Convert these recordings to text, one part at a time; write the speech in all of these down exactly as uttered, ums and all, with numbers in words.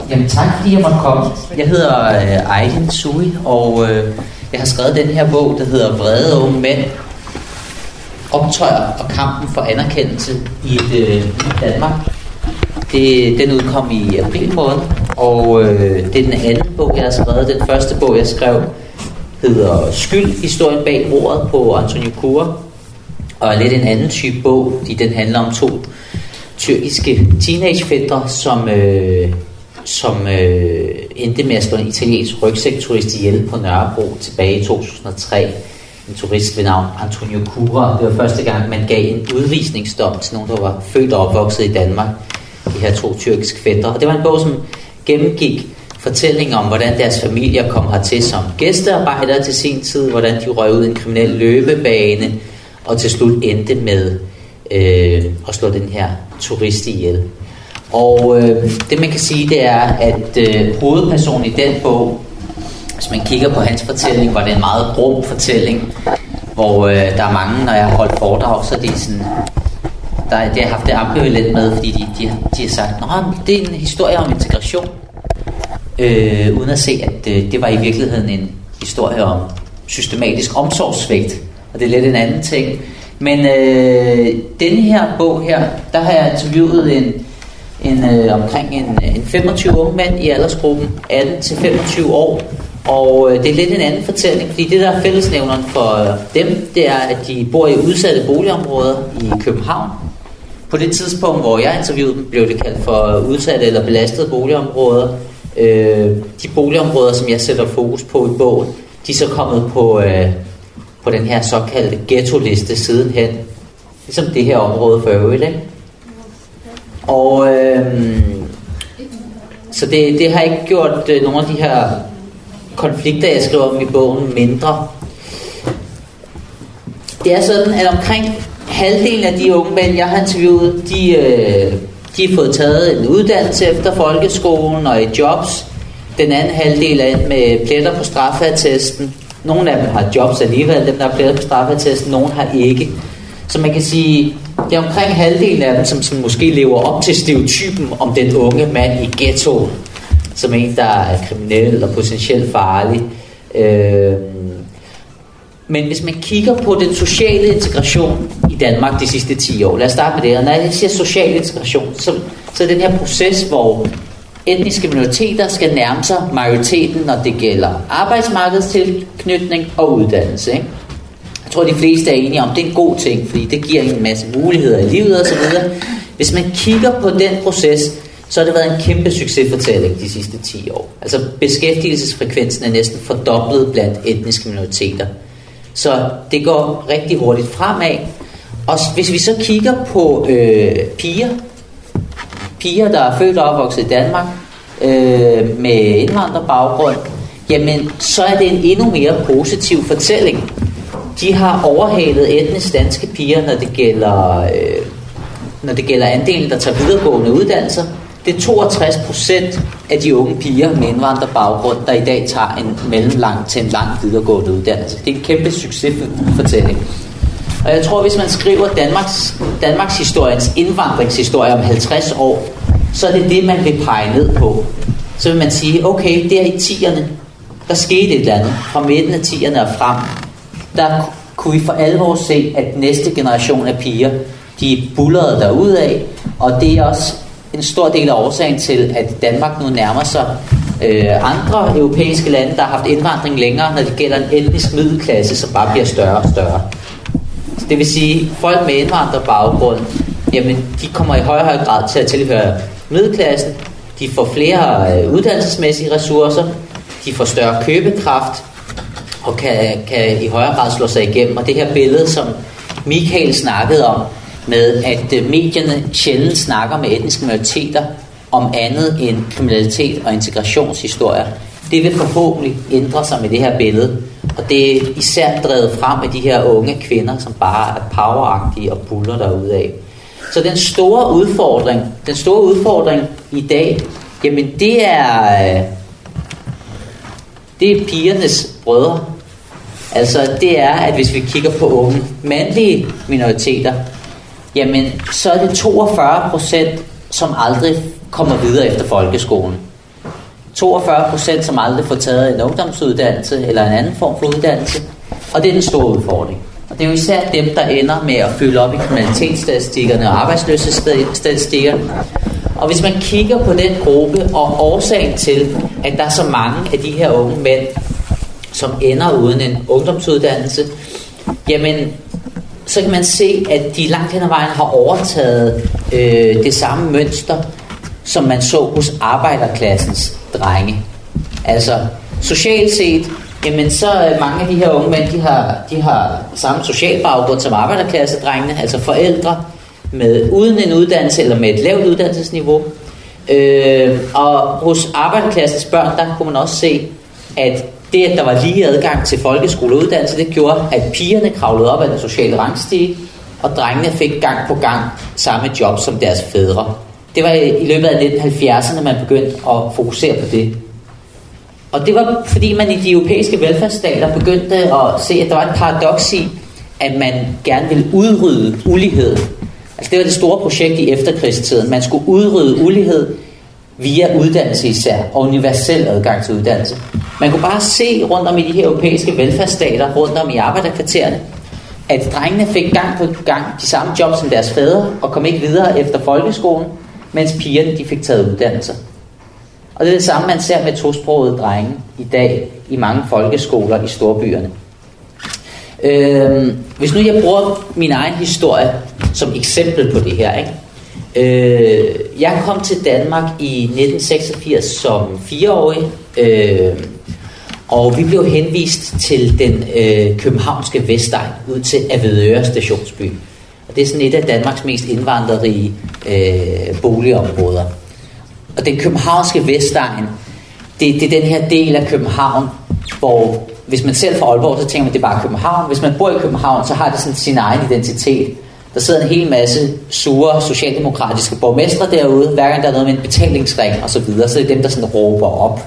Jamen tak fordi jeg måtte komme. Jeg hedder øh, Ejden Sui, og øh, jeg har skrevet den her bog, der hedder Vrede unge mænd, optøjer og kampen for anerkendelse i et øh, Danmark. Det, den udkom i april måned, og øh, det er den anden bog, jeg har skrevet. Den første bog, jeg skrev, hedder Skyld, historien bag mordet på Antonio Cura, og er lidt en anden type bog, fordi den handler om to tyrkiske teenagefætre, som, øh, som øh, endte med at slå en italiensk rygsækturist ihjel på Nørrebro tilbage i to tusind og tre. En turist ved navn Antonio Cura. Det var første gang, man gav en udvisningsdom til nogen, der var født og opvokset i Danmark. De her to tyrkiske fætre. Og det var en bog, som gennemgik fortællinger om, hvordan deres familier kom hertil som gæstearbejdere til sin tid, hvordan de røg ud i en kriminel løbebane, og til slut endte med øh, at slå den her turist ihjel. Og øh, det man kan sige, det er, at øh, hovedpersonen i den bog, hvis man kigger på hans fortælling, var det en meget grum fortælling, hvor øh, der er mange, når jeg har holdt foredrag, så det er sådan, der, det har haft det ambivalent med, fordi de, de, de har sagt, at det er en historie om integration, øh, uden at se, at øh, det var i virkeligheden en historie om systematisk omsorgssvigt, og det er lidt en anden ting. Men øh, denne her bog her, der har jeg interviewet en, en, øh, omkring en, en femogtyve unge mænd i aldersgruppen atten til femogtyve år, og øh, det er lidt en anden fortælling, fordi det der er fællesnævneren for øh, dem, det er, at de bor i udsatte boligområder i København. På det tidspunkt, hvor jeg interviewede dem, blev det kaldt for udsatte eller belastede boligområder. Øh, de boligområder, som jeg sætter fokus på i bogen, de er så kommet på, øh, på den her såkaldte ghetto-liste sidenhen. Ligesom det her område for øvrigt, ikke? Og øh, så det, det har ikke gjort øh, nogle af de her konflikter, jeg skriver om i bogen, mindre. Det er sådan, at omkring halvdelen af de unge mænd, jeg har interviewet, de, øh, de har fået taget en uddannelse efter folkeskolen og i jobs. Den anden halvdel er med pletter på straffeattesten. Nogle af dem har jobs alligevel, dem der har pletter på straffeattesten, nogle har ikke. Så man kan sige, det er omkring halvdelen af dem, som, som måske lever op til stereotypen om den unge mand i ghettoen, som en, der er kriminel og potentielt farlig. Øh, Men hvis man kigger på den sociale integration i Danmark de sidste ti år, lad os starte med det, og når jeg siger social integration, så, så er den her proces, hvor etniske minoriteter skal nærme sig majoriteten, når det gælder arbejdsmarkedstilknytning og uddannelse. Ikke? Jeg tror, de fleste er enige om, det er en god ting, fordi det giver en masse muligheder i livet osv. Hvis man kigger på den proces, så har det været en kæmpe succesfortælling de sidste ti år. Altså beskæftigelsesfrekvensen er næsten fordoblet blandt etniske minoriteter. Så det går rigtig hurtigt fremad. Og hvis vi så kigger på øh, piger, piger, der er født og opvokset i Danmark, øh, med indvandrerbaggrund, jamen så er det en endnu mere positiv fortælling. De har overhalet etnisk danske piger, når det gælder, øh, når det gælder andelen, der tager videregående uddannelser. Det er toogtres procent af de unge piger med indvandrerbaggrund, der i dag tager en mellemlang til en lang videregående uddannelse. Det er en kæmpe succesfortælling. Og jeg tror, hvis man skriver Danmarks, Danmarks historiens indvandringshistorie om halvtreds år, så er det det, man vil pege ned på. Så vil man sige, okay, der i tierne, der skete et eller andet. Fra midten af tierne og frem, der kunne vi for alvor se, at næste generation af piger, de bullerede derudad, og det er også en stor del af årsagen til, at Danmark nu nærmer sig øh, andre europæiske lande, der har haft indvandring længere, når det gælder en etnisk middelklasse, som bare bliver større og større. Så det vil sige, folk med indvandrerbaggrund, jamen, de kommer i højere og højere grad til at tilhøre middelklassen, de får flere øh, uddannelsesmæssige ressourcer, de får større købekraft, og kan, kan i højere grad slå sig igennem. Og det her billede, som Michael snakkede om, med at medierne sjældent snakker med etniske minoriteter om andet end kriminalitet og integrationshistorier, det vil forhåbentlig ændre sig med det her billede. Og det er især drevet frem af de her unge kvinder, som bare er poweragtige og buller derudad. Så den store udfordring, den store udfordring i dag, jamen det er, det er pigernes brødre. Altså det er, at hvis vi kigger på unge mandlige minoriteter, jamen så er det toogfyrre procent, som aldrig kommer videre efter folkeskolen. toogfyrre procent, som aldrig får taget en ungdomsuddannelse eller en anden form for uddannelse. Og det er den store udfordring. Og det er jo især dem, der ender med at fylde op i kriminalitetsstatistikkerne og arbejdsløshedsstatistikkerne. Og hvis man kigger på den gruppe og årsagen til, at der er så mange af de her unge mænd, som ender uden en ungdomsuddannelse, jamen, så kan man se, at de langt hen ad vejen har overtaget øh, det samme mønster, som man så hos arbejderklassens drenge. Altså, socialt set, jamen så mange af de her unge mænd, de har, de har samme social baggrund som arbejderklassedrengene, altså forældre med uden en uddannelse eller med et lavt uddannelsesniveau. Øh, og hos arbejderklassens børn, der kunne man også se, at det, at der var lige adgang til folkeskoleuddannelse, det gjorde, at pigerne kravlede op ad den sociale rangstige, og drengene fik gang på gang samme job som deres fædre. Det var i løbet af nitten halvfjerdserne, man begyndte at fokusere på det. Og det var, fordi man i de europæiske velfærdsstater begyndte at se, at der var et paradoks i, at man gerne ville udrydde ulighed. Altså det var det store projekt i efterkrigstiden. Man skulle udrydde ulighed via uddannelse især, og universel adgang til uddannelse. Man kunne bare se rundt om i de her europæiske velfærdsstater, rundt om i arbejderkvartererne, at drengene fik gang på gang de samme job som deres fædre, og kom ikke videre efter folkeskolen, mens pigerne de fik taget uddannelser. Og det er det samme, man ser med tosprogede drenge i dag i mange folkeskoler i storbyerne. Øh, hvis nu jeg bruger min egen historie som eksempel på det her, ikke? Øh, jeg kom til Danmark i nitten seksogfirs som fireårig, øh, og vi blev henvist til den øh, københavnske Vestegn ud til Avedøre Stationsby. Og det er sådan et af Danmarks mest indvandrerige øh, boligområder. Og den københavnske Vestegn, det, det er den her del af København, hvor hvis man selv fra Aalborg, så tænker man, at det er bare København. Hvis man bor i København, så har det sådan sin egen identitet. Der sidder en hel masse sure socialdemokratiske borgmestre derude, hver gang der er noget med en betalingsring og så videre, så er det dem, der sådan råber op.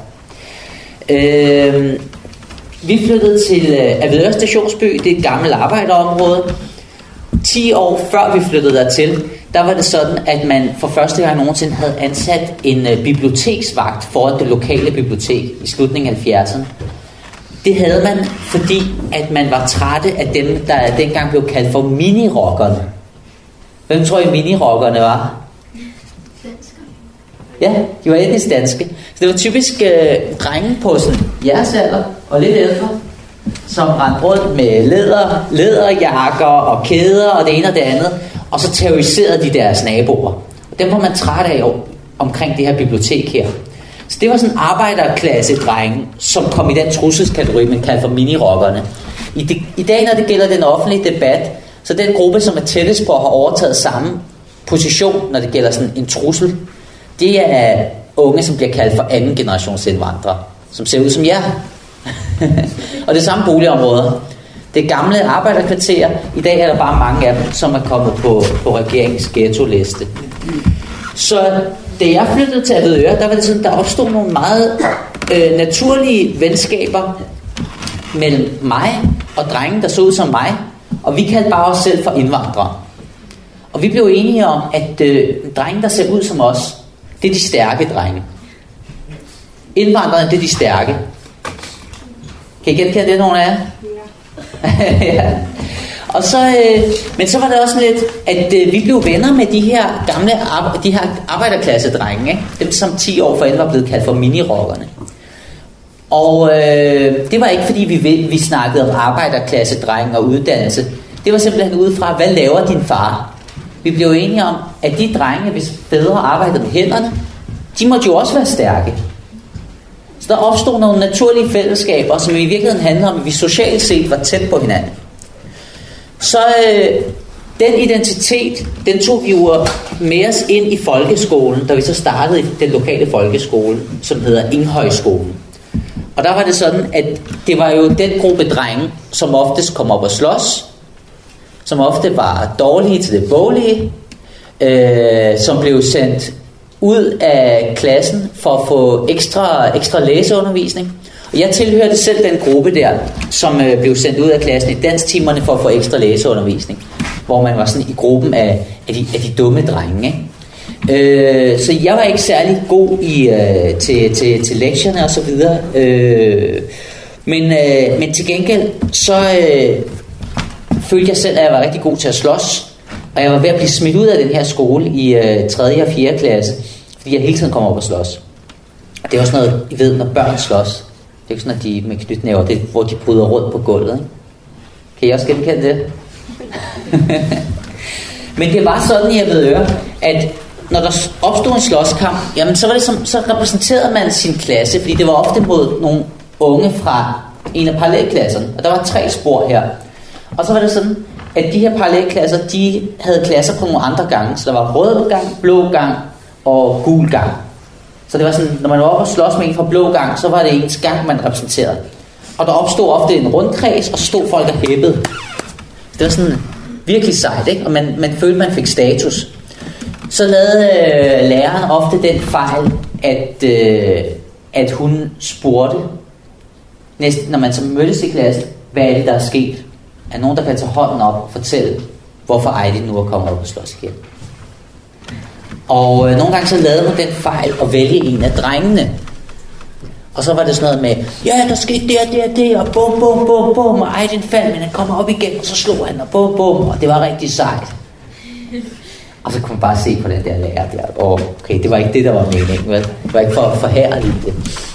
Øh, vi flyttede til Avedøre Stationsby, det er et gammelt arbejderområde. ti år før vi flyttede dertil, der var det sådan, at man for første gang nogensinde havde ansat en biblioteksvagt foran det lokale bibliotek i slutningen af halvfjerdserne. Det havde man, fordi at man var trætte af dem, der dengang blev kaldt for minirockerne. Hvem tror I minirockerne var? Dansker. Ja, de var etnisk danske. Så det var typisk øh, drenge på sådan jeres alder og lidt ældre, som rendte rundt med læder, læderjakker og kæder og det ene og det andet, og så terroriserede de deres naboer. Og dem var man træt af omkring det her bibliotek her. Så det var sådan en arbejderklasse-drenge, som kom i den trusselskategori, man kalder for minirockerne. I, de, I dag, når det gælder den offentlige debat, så den gruppe, som er tættest på at have overtaget samme position, når det gælder sådan en trussel, det er unge, som bliver kaldt for anden generations indvandrere, som ser ud som jer. Og det samme boligområder. Det gamle arbejderkvarter, i dag er der bare mange af dem, som er kommet på, på regeringens ghetto-liste. Så da jeg flyttede til Avedøre, der var det sådan, der opstod nogle meget øh, naturlige venskaber mellem mig og drenge, der så ud som mig, og vi kaldte bare os selv for indvandrere. Og vi blev enige om, at øh, drenge, der ser ud som os, det er de stærke drenge. Indvandrerne, det er de stærke. Kan I genkende det, nogen af jer? Ja. Ja. Og så, øh, men så var det også lidt, at øh, vi blev venner med de her gamle ar- de her arbejderklassedrenge, ikke? Dem som ti år forinden var blevet kaldt for minirockerne. Og øh, det var ikke fordi vi, vi snakkede om arbejderklassedrenge og uddannelse. Det var simpelthen ud fra, hvad laver din far? Vi blev enige om, at de drenge, hvis fædre arbejdede med hænderne, de måtte jo også være stærke. Så der opstod nogle naturlige fællesskaber, som i virkeligheden handler om, at vi socialt set var tæt på hinanden. Så øh, den identitet, den tog vi jo med os ind i folkeskolen, da vi så startede i den lokale folkeskole, som hedder Inghøjskolen. Og der var det sådan, at det var jo den gruppe drenge, som oftest kom op og slås, som ofte var dårlige til det boglige, øh, som blev sendt ud af klassen for at få ekstra, ekstra læseundervisning. Og jeg tilhørte selv den gruppe der, som øh, blev sendt ud af klassen i dansktimerne for at få ekstra læseundervisning, hvor man var sådan i gruppen af, af, de, af de dumme drenge, ikke? Øh, så jeg var ikke særlig god i, øh, til, til, til lektierne og så videre. Øh, men, øh, men til gengæld, så øh, følte jeg selv, at jeg var rigtig god til at slås. Og jeg var ved at blive smidt ud af den her skole i øh, tredje og fjerde klasse, fordi jeg hele tiden kom op og slås. Det er også noget, I ved, når børn slås. Det er ikke sådan, at de med knytnæver, det er, hvor de bryder rundt på gulvet. Ikke? Kan I også genkende det? Men det var sådan i Avedøre, at når der opstod en slåskamp, jamen så var det som, så repræsenterede man sin klasse, fordi det var ofte mod nogle unge fra en af parallelklasserne, og der var tre spor her. Og så var det sådan, at de her parallelklasser, de havde klasser på nogle andre gange, så der var rød gang, blå gang og gul gang. Så det var sådan, når man var oppe og slås med en fra blå gang, så var det ens gang, man repræsenterede. Og der opstod ofte en rundkreds, og så stod folk og hæppede. Det var sådan virkelig sejt, ikke? Og man, man følte, man fik status. Så lavede øh, læreren ofte den fejl, at, øh, at hun spurgte, næsten, når man så mødtes i klassen, hvad er det, der er sket? Er nogen, der kan tage hånden op og fortælle, hvorfor Ejdi nu er kommet op og slås igen? Og øh, nogle gange så lavede hun den fejl at vælge en af drengene. Og så var det sådan noget med, ja, der skete det og det og det, og bum, bum, bum, bum, og Ejdin faldt, men han kommer op igen, og så slog han, og bum, bum, og det var rigtig sejt. Og så kunne man bare se på den der lærer der, og okay, det var ikke det, der var meningen, vel? Det var ikke for at forhærlige det.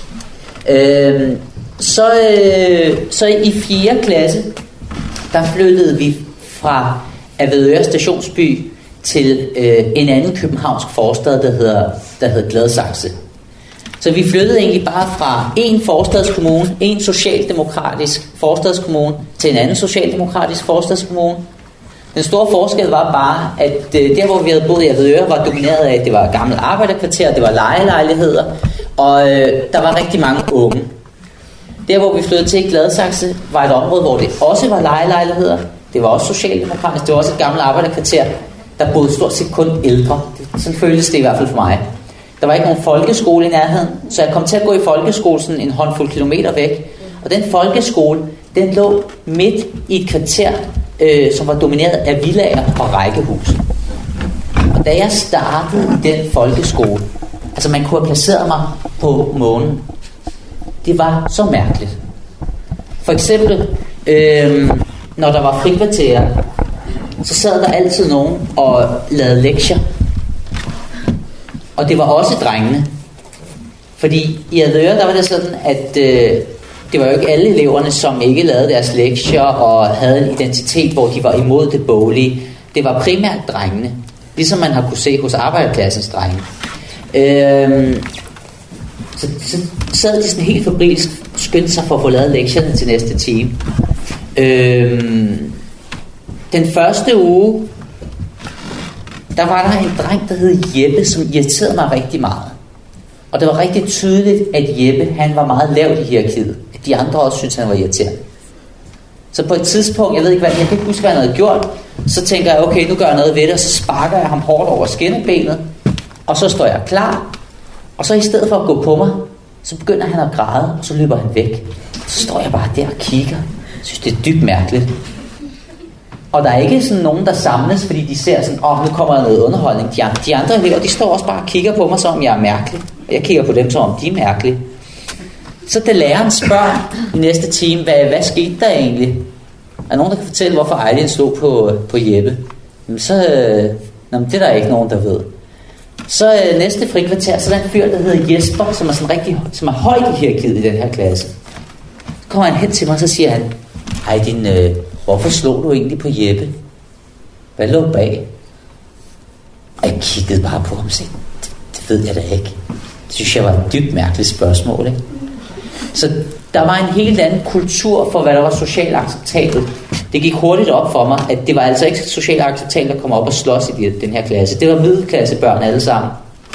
Øhm, så, øh, så i fjerde klasse, der flyttede vi fra Avedøre Stationsby til øh, en anden københavnsk forstad, der hedder, der hedder Gladsaxe. Så vi flyttede egentlig bare fra en forstadskommune, en socialdemokratisk forstadskommune, til en anden socialdemokratisk forstadskommune. Den store forskel var bare, at øh, der hvor vi havde boet i Avedøre, var domineret af, at det var gamle arbejderkvarter, det var lejelejligheder, og øh, der var rigtig mange unge. Der hvor vi flyttede til Gladsaxe, var et område, hvor det også var lejelejligheder, det var også socialdemokratisk, det var også et gammelt arbejderkvarter, der boede stort set kun ældre. Sådan føltes det i hvert fald for mig. Der var ikke nogen folkeskole i nærheden, så jeg kom til at gå i folkeskole sådan en håndfuld kilometer væk. Og den folkeskole, den lå midt i et kvarter, øh, som var domineret af villaer og rækkehus. Og da jeg startede i den folkeskole, altså man kunne have placeret mig på månen. Det var så mærkeligt. For eksempel, øh, når der var frikvarterer, så sad der altid nogen og lavede lektier. Og det var også drengene. Fordi i Avedøre, der var det sådan, at øh, det var jo ikke alle eleverne, som ikke lavede deres lektier og havde en identitet, hvor de var imod det boglige. Det var primært drengene. Ligesom man har kunne se hos arbejderklassens drenge. Øh, så, så sad de sådan helt febrilsk, skyndte sig for at få lavet lektierne til næste time. Øh, den første uge, der var der en dreng, der hed Jeppe, som irriterede mig rigtig meget. Og det var rigtig tydeligt, at Jeppe, han var meget lavt i hierarkiet. At de andre også syntes, han var irriterende. Så på et tidspunkt, jeg ved ikke hvad, jeg kan ikke huske, hvad han havde gjort, så tænker jeg, okay, nu gør jeg noget ved det, og så sparker jeg ham hårdt over skinnebenet, og så står jeg klar, og så i stedet for at gå på mig, så begynder han at græde, og så løber han væk. Så står jeg bare der og kigger. Jeg synes, det er dybt mærkeligt. Og der er ikke sådan nogen, der samles, fordi de ser sådan, åh, oh, nu kommer der noget underholdning. De, de andre elever, de står også bare og kigger på mig, som om jeg er mærkelig. Og jeg kigger på dem, som om de er mærkelige. Så da læreren spørger i næste time, hvad, hvad skete der egentlig? Er der nogen, der kan fortælle, hvorfor Ejlin slog på, på Jeppe? Jamen, så, øh, nå, det er der ikke nogen, der ved. Så øh, næste frikvarter, så er der en fyr, der hedder Jesper, som er, sådan rigtig, som er højt i hierarkiet i den her klasse. Så kommer han hen til mig, og så siger han, Ejlin, øh, hvorfor slog du egentlig på Jeppe? Hvad lå bag? Og jeg kiggede bare på ham og sagde, det, det ved jeg da ikke. Det synes jeg var et dybt mærkeligt spørgsmål, ikke? Så der var en helt anden kultur for, hvad der var socialt acceptabelt. Det gik hurtigt op for mig, at det var altså ikke socialt acceptabelt at komme op og slås i den her klasse. Det var middelklassebørn alle sammen.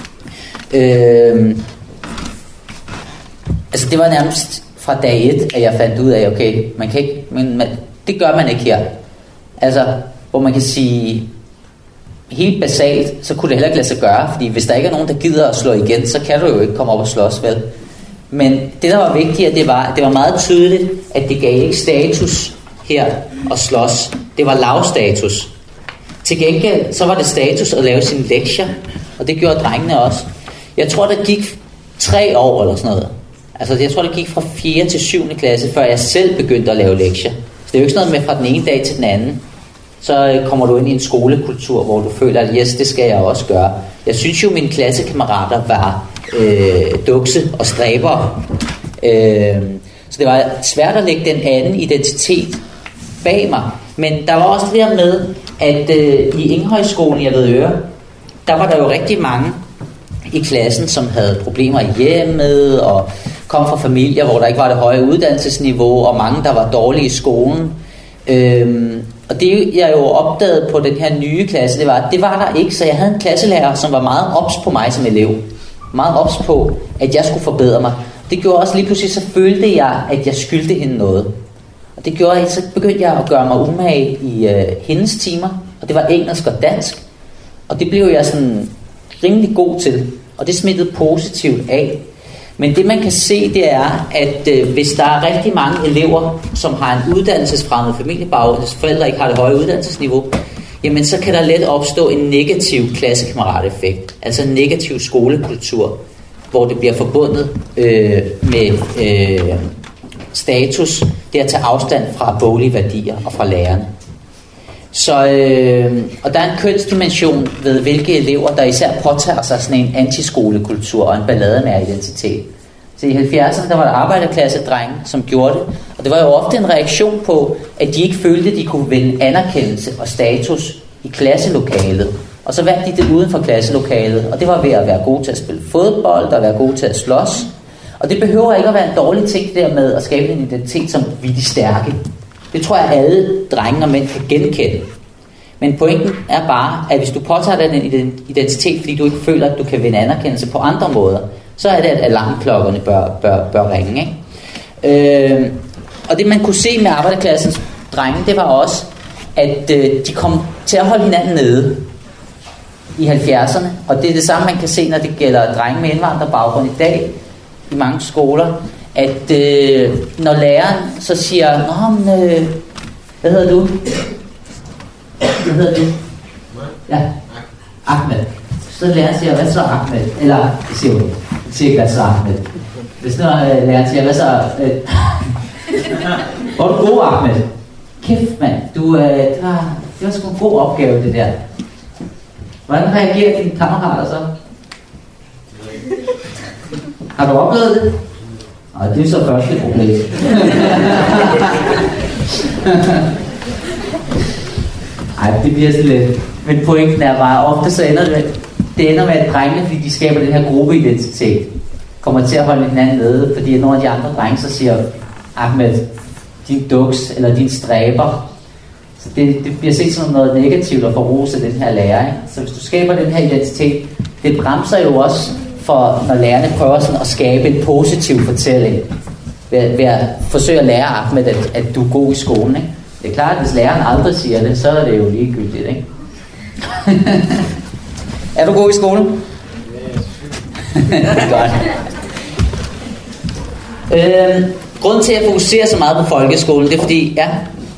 Øhm, altså det var nærmest fra dag et, at jeg fandt ud af, okay, man kan ikke, men man, det gør man ikke her. Altså, hvor man kan sige, helt basalt, så kunne det heller ikke lade sig gøre, fordi hvis der ikke er nogen, der gider at slå igen, så kan du jo ikke komme op og slås, vel? Men det, der var vigtigt, det var, det var meget tydeligt, at det gav ikke status her at slås. Det var lavstatus. Til gengæld, så var det status at lave sine lektier, og det gjorde drengene også. Jeg tror, der gik tre år eller sådan noget. Altså, jeg tror, det gik fra fjerde til syvende klasse, før jeg selv begyndte at lave lektier. Så det er jo ikke sådan noget med fra den ene dag til den anden. Så kommer du ind i en skolekultur, hvor du føler, at yes, det skal jeg også gøre. Jeg synes jo, mine klassekammerater var øh, dukse og stræbere. Øh, så det var svært at lægge den anden identitet bag mig. Men der var også det der med, at øh, i Inghøjskolen i Avedøre, der var der jo rigtig mange i klassen, som havde problemer i hjemmet, og kom fra familier, hvor der ikke var det høje uddannelsesniveau, og mange, der var dårlige i skolen. Øhm, og det, jeg jo opdagede på den her nye klasse, det var, det var der ikke, så jeg havde en klasselærer, som var meget ops på mig som elev. Meget ops på, at jeg skulle forbedre mig. Det gjorde også lige pludselig, så følte jeg, at jeg skyldte hende noget. Og det gjorde, at så begyndte jeg at gøre mig umage i øh, hendes timer, og det var engelsk og dansk. Og det blev jeg sådan rimelig god til, og det smittede positivt af. Men det man kan se, det er, at øh, hvis der er rigtig mange elever, som har en uddannelsesfremmed familiebaggrund, hvis forældre ikke har det høje uddannelsesniveau, jamen så kan der let opstå en negativ klassekammerateffekt, altså en negativ skolekultur, hvor det bliver forbundet øh, med øh, status, det at tage afstand fra boglige værdier og fra lærerne. Så, øh, og der er en kønsdimension ved hvilke elever, der især påtager sig sådan en antiskolekultur og en ballademær identitet. Så i halvfjerdserne, der var der arbejderklassedrenge, som gjorde det. Og det var jo ofte en reaktion på, at de ikke følte, at de kunne vinde anerkendelse og status i klasselokalet. Og så vandt de det uden for klasselokalet. Og det var ved at være gode til at spille fodbold, og være gode til at slås. Og det behøver ikke at være en dårlig ting det der med at skabe en identitet som vi de stærke. Det tror jeg, alle drenge og mænd kan genkende. Men pointen er bare, at hvis du påtager dig en identitet, fordi du ikke føler, at du kan vinde anerkendelse på andre måder, så er det, at alarmklokkerne bør, bør, bør ringe. Ikke? Øh, og det man kunne se med arbejderklassens drenge, det var også, at øh, de kom til at holde hinanden nede i halvfjerdserne. Og det er det samme, man kan se, når det gælder drenge med indvandrerbaggrund i dag, i mange skoler, at øh, når læreren så siger, nå, men, øh, hvad hedder du? Hvad hedder du? Ja, Ahmed. Så læreren siger, hvad så Ahmed? Eller, det siger hun, siger hvad så Ahmed? Hvis nu øh, læreren siger, hvad så? Øh, hvor er du god, Ahmed? Kæft, mand, du, øh, det, var, det var sgu en god opgave, det der. Hvordan reagerer dine kammerater så? Har du oplevet det? Og det er så første problem. Ej, det bliver sådan lidt. Men pointen er bare, ofte så ender det, det ender med, at drengene, fordi de skaber den her gruppeidentitet, kommer til at holde hinanden nede, fordi nogle af de andre drenge så siger, Ahmed, din duks, eller din stræber. Så det, det bliver set som noget negativt at forrose den her lærer. Ikke? Så hvis du skaber den her identitet, det bremser jo også for, når lærerne prøver sådan at skabe en positiv fortælling, ved, ved at forsøge at lære Ahmed, at, at du er god i skolen. Ikke? Det er klart, at hvis læreren aldrig siger det, så er det jo ligegyldigt. Ikke? Er du god i skolen? Godt. Øh, grunden til at fokusere så meget på folkeskolen, det er fordi, ja.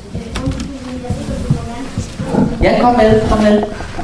Ja, kom med, kom med.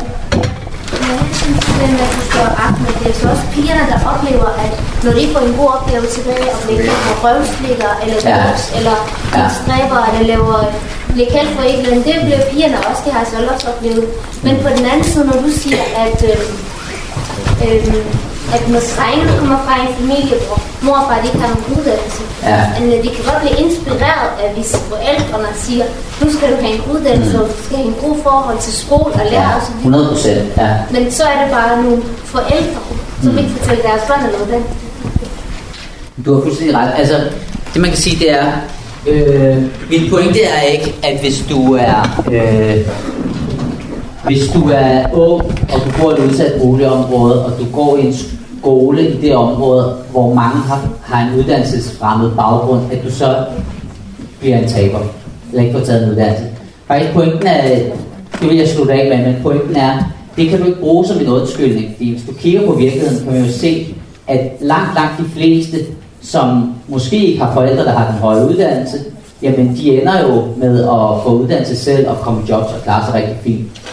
Men at du står Ahmed, det er så også pigerne, der oplever, at når de får en god oplevelse tilbage, og bliver kaldt for røvslikker, eller ja. drugs, eller ja. stræber, eller laver, bliver kaldt for et eller andet, det bliver pigerne også, det har jeg selv også oplevet. Men på den anden side, når du siger, at, øh, øh, at når drengene kommer fra en familie, hvor mor og far ikke har nogen uddannelse, ja. at de kan godt blive inspireret af, hvis forældrene siger, nu skal du have en uddannelse, mm. og du skal have en god forhold til skole og lære ja, og så videre. hundrede procent, ja. Men så er det bare nogle forældre, som mm. ikke fortæller deres børn eller hvordan. Du har fuldstændig ret. Altså, det man kan sige, det er, øh, min pointe er ikke, at hvis du er, øh, hvis du er ung, og du bor i et udsat boligområde, og du går i en skole i det område, hvor mange har, har en uddannelsesfremmed baggrund, at du så bliver en taber, eller ikke får taget en uddannelse. Faktisk pointen er, det vil jeg slutte af med, men pointen er, det kan du ikke bruge som en undskyldning, fordi hvis du kigger på virkeligheden, kan man jo se, at langt, langt de fleste, som måske ikke har forældre, der har den høje uddannelse, jamen de ender jo med at få uddannelse selv og komme i jobs og klare sig rigtig fint.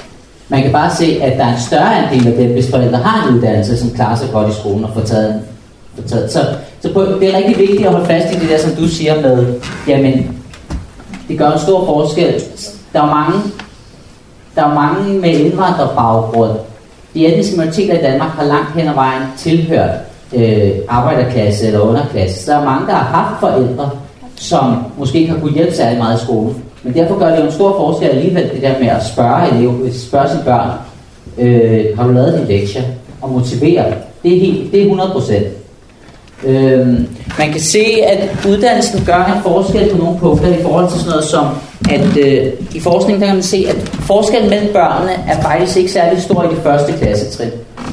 Man kan bare se, at der er en større andel af dem, hvis forældre har en uddannelse, som klarer sig godt i skolen og får taget, får taget. Så, så på, det er rigtig vigtigt at holde fast i det der, som du siger med, jamen, det gør en stor forskel. Der er mange, der er mange med indvandrerbaggrund. De etniske minoriteter i Danmark har langt hen ad vejen tilhørt øh, arbejderklasse eller underklasse. Så der er mange, der har haft forældre, som måske ikke har kunnet hjælpe særlig meget i skolen. Men derfor gør det jo en stor forskel alligevel, det der med at spørge elev, spørge sine børn, øh, har du lavet dine lektier, og motivere. Det er, helt, det er hundrede procent. Øh, man kan se, at uddannelsen gør en forskel på nogle punkter i forhold til sådan noget som, at øh, i forskningen der kan man se, at forskellen mellem børnene er faktisk ikke særlig stor i det første klassetrin.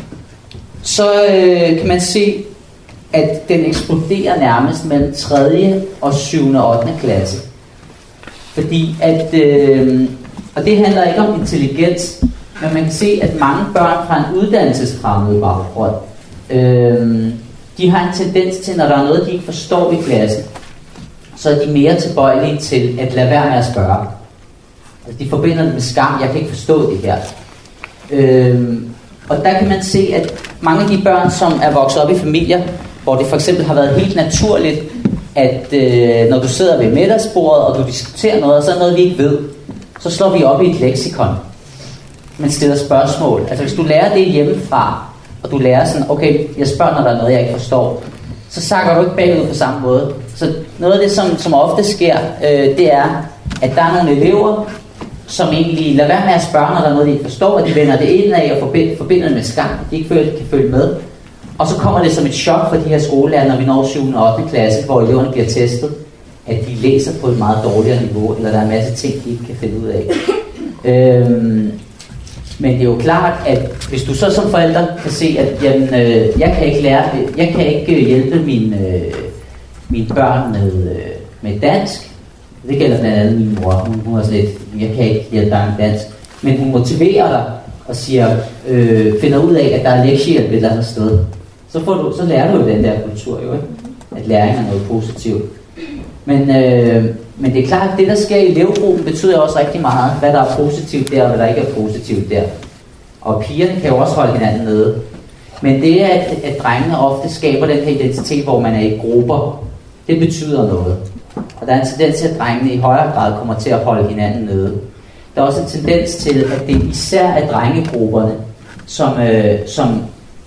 Så øh, kan man se, at den eksploderer nærmest mellem tredje og syvende og ottende klasse. Fordi at, øh, og det handler ikke om intelligens, men man kan se, at mange børn fra en uddannelsesfremmed baggrund, øh, de har en tendens til, når der er noget, de ikke forstår i klassen, så er de mere tilbøjelige til at lade være med at spørge. Altså, de forbinder det med skam, jeg kan ikke forstå det her. Øh, og der kan man se, at mange af de børn, som er vokset op i familier, hvor det for eksempel har været helt naturligt, at øh, når du sidder ved middagsbordet, og du diskuterer noget, og så er noget, vi ikke ved, så slår vi op i et leksikon. Man stiller spørgsmål. Altså hvis du lærer det hjemmefra, og du lærer sådan, okay, jeg spørger, når der er noget, jeg ikke forstår, så sakker du ikke bagud på samme måde. Så noget af det, som, som ofte sker, øh, det er, at der er nogle elever, som egentlig lader være med at spørge, når der er noget, de ikke forstår, og de vender det ind af og forbinder det med skam, de ikke føler, de kan følge med. Og så kommer det som et chok for de her skolelærer, når vi når syvende og ottende klasse, hvor eleverne bliver testet, at de læser på et meget dårligere niveau, eller der er en masse ting, de ikke kan finde ud af. Øhm, men det er jo klart, at hvis du så som forælder kan se, at jamen, øh, jeg kan ikke lære, jeg kan ikke hjælpe mine, øh, mine børn med, øh, med dansk. Det gælder blandt andet min mor. Hun, hun er sådan lidt, jeg kan ikke hjælpe dig med dansk. Men hun motiverer dig og siger, øh, finder ud af, at der er lektiehjælp et eller andet sted. Så, får du, så lærer du jo den der kultur, jo, ikke? At læring er noget positivt. Men, øh, men det er klart, at det, der sker i elevgruppen, betyder også rigtig meget, hvad der er positivt der, og hvad der ikke er positivt der. Og pigerne kan jo også holde hinanden nede. Men det, at, at drengene ofte skaber den her identitet, hvor man er i grupper, det betyder noget. Og der er en tendens til, at drengene i højere grad kommer til at holde hinanden nede. Der er også en tendens til, at det især er drengegrupperne, som, øh, som,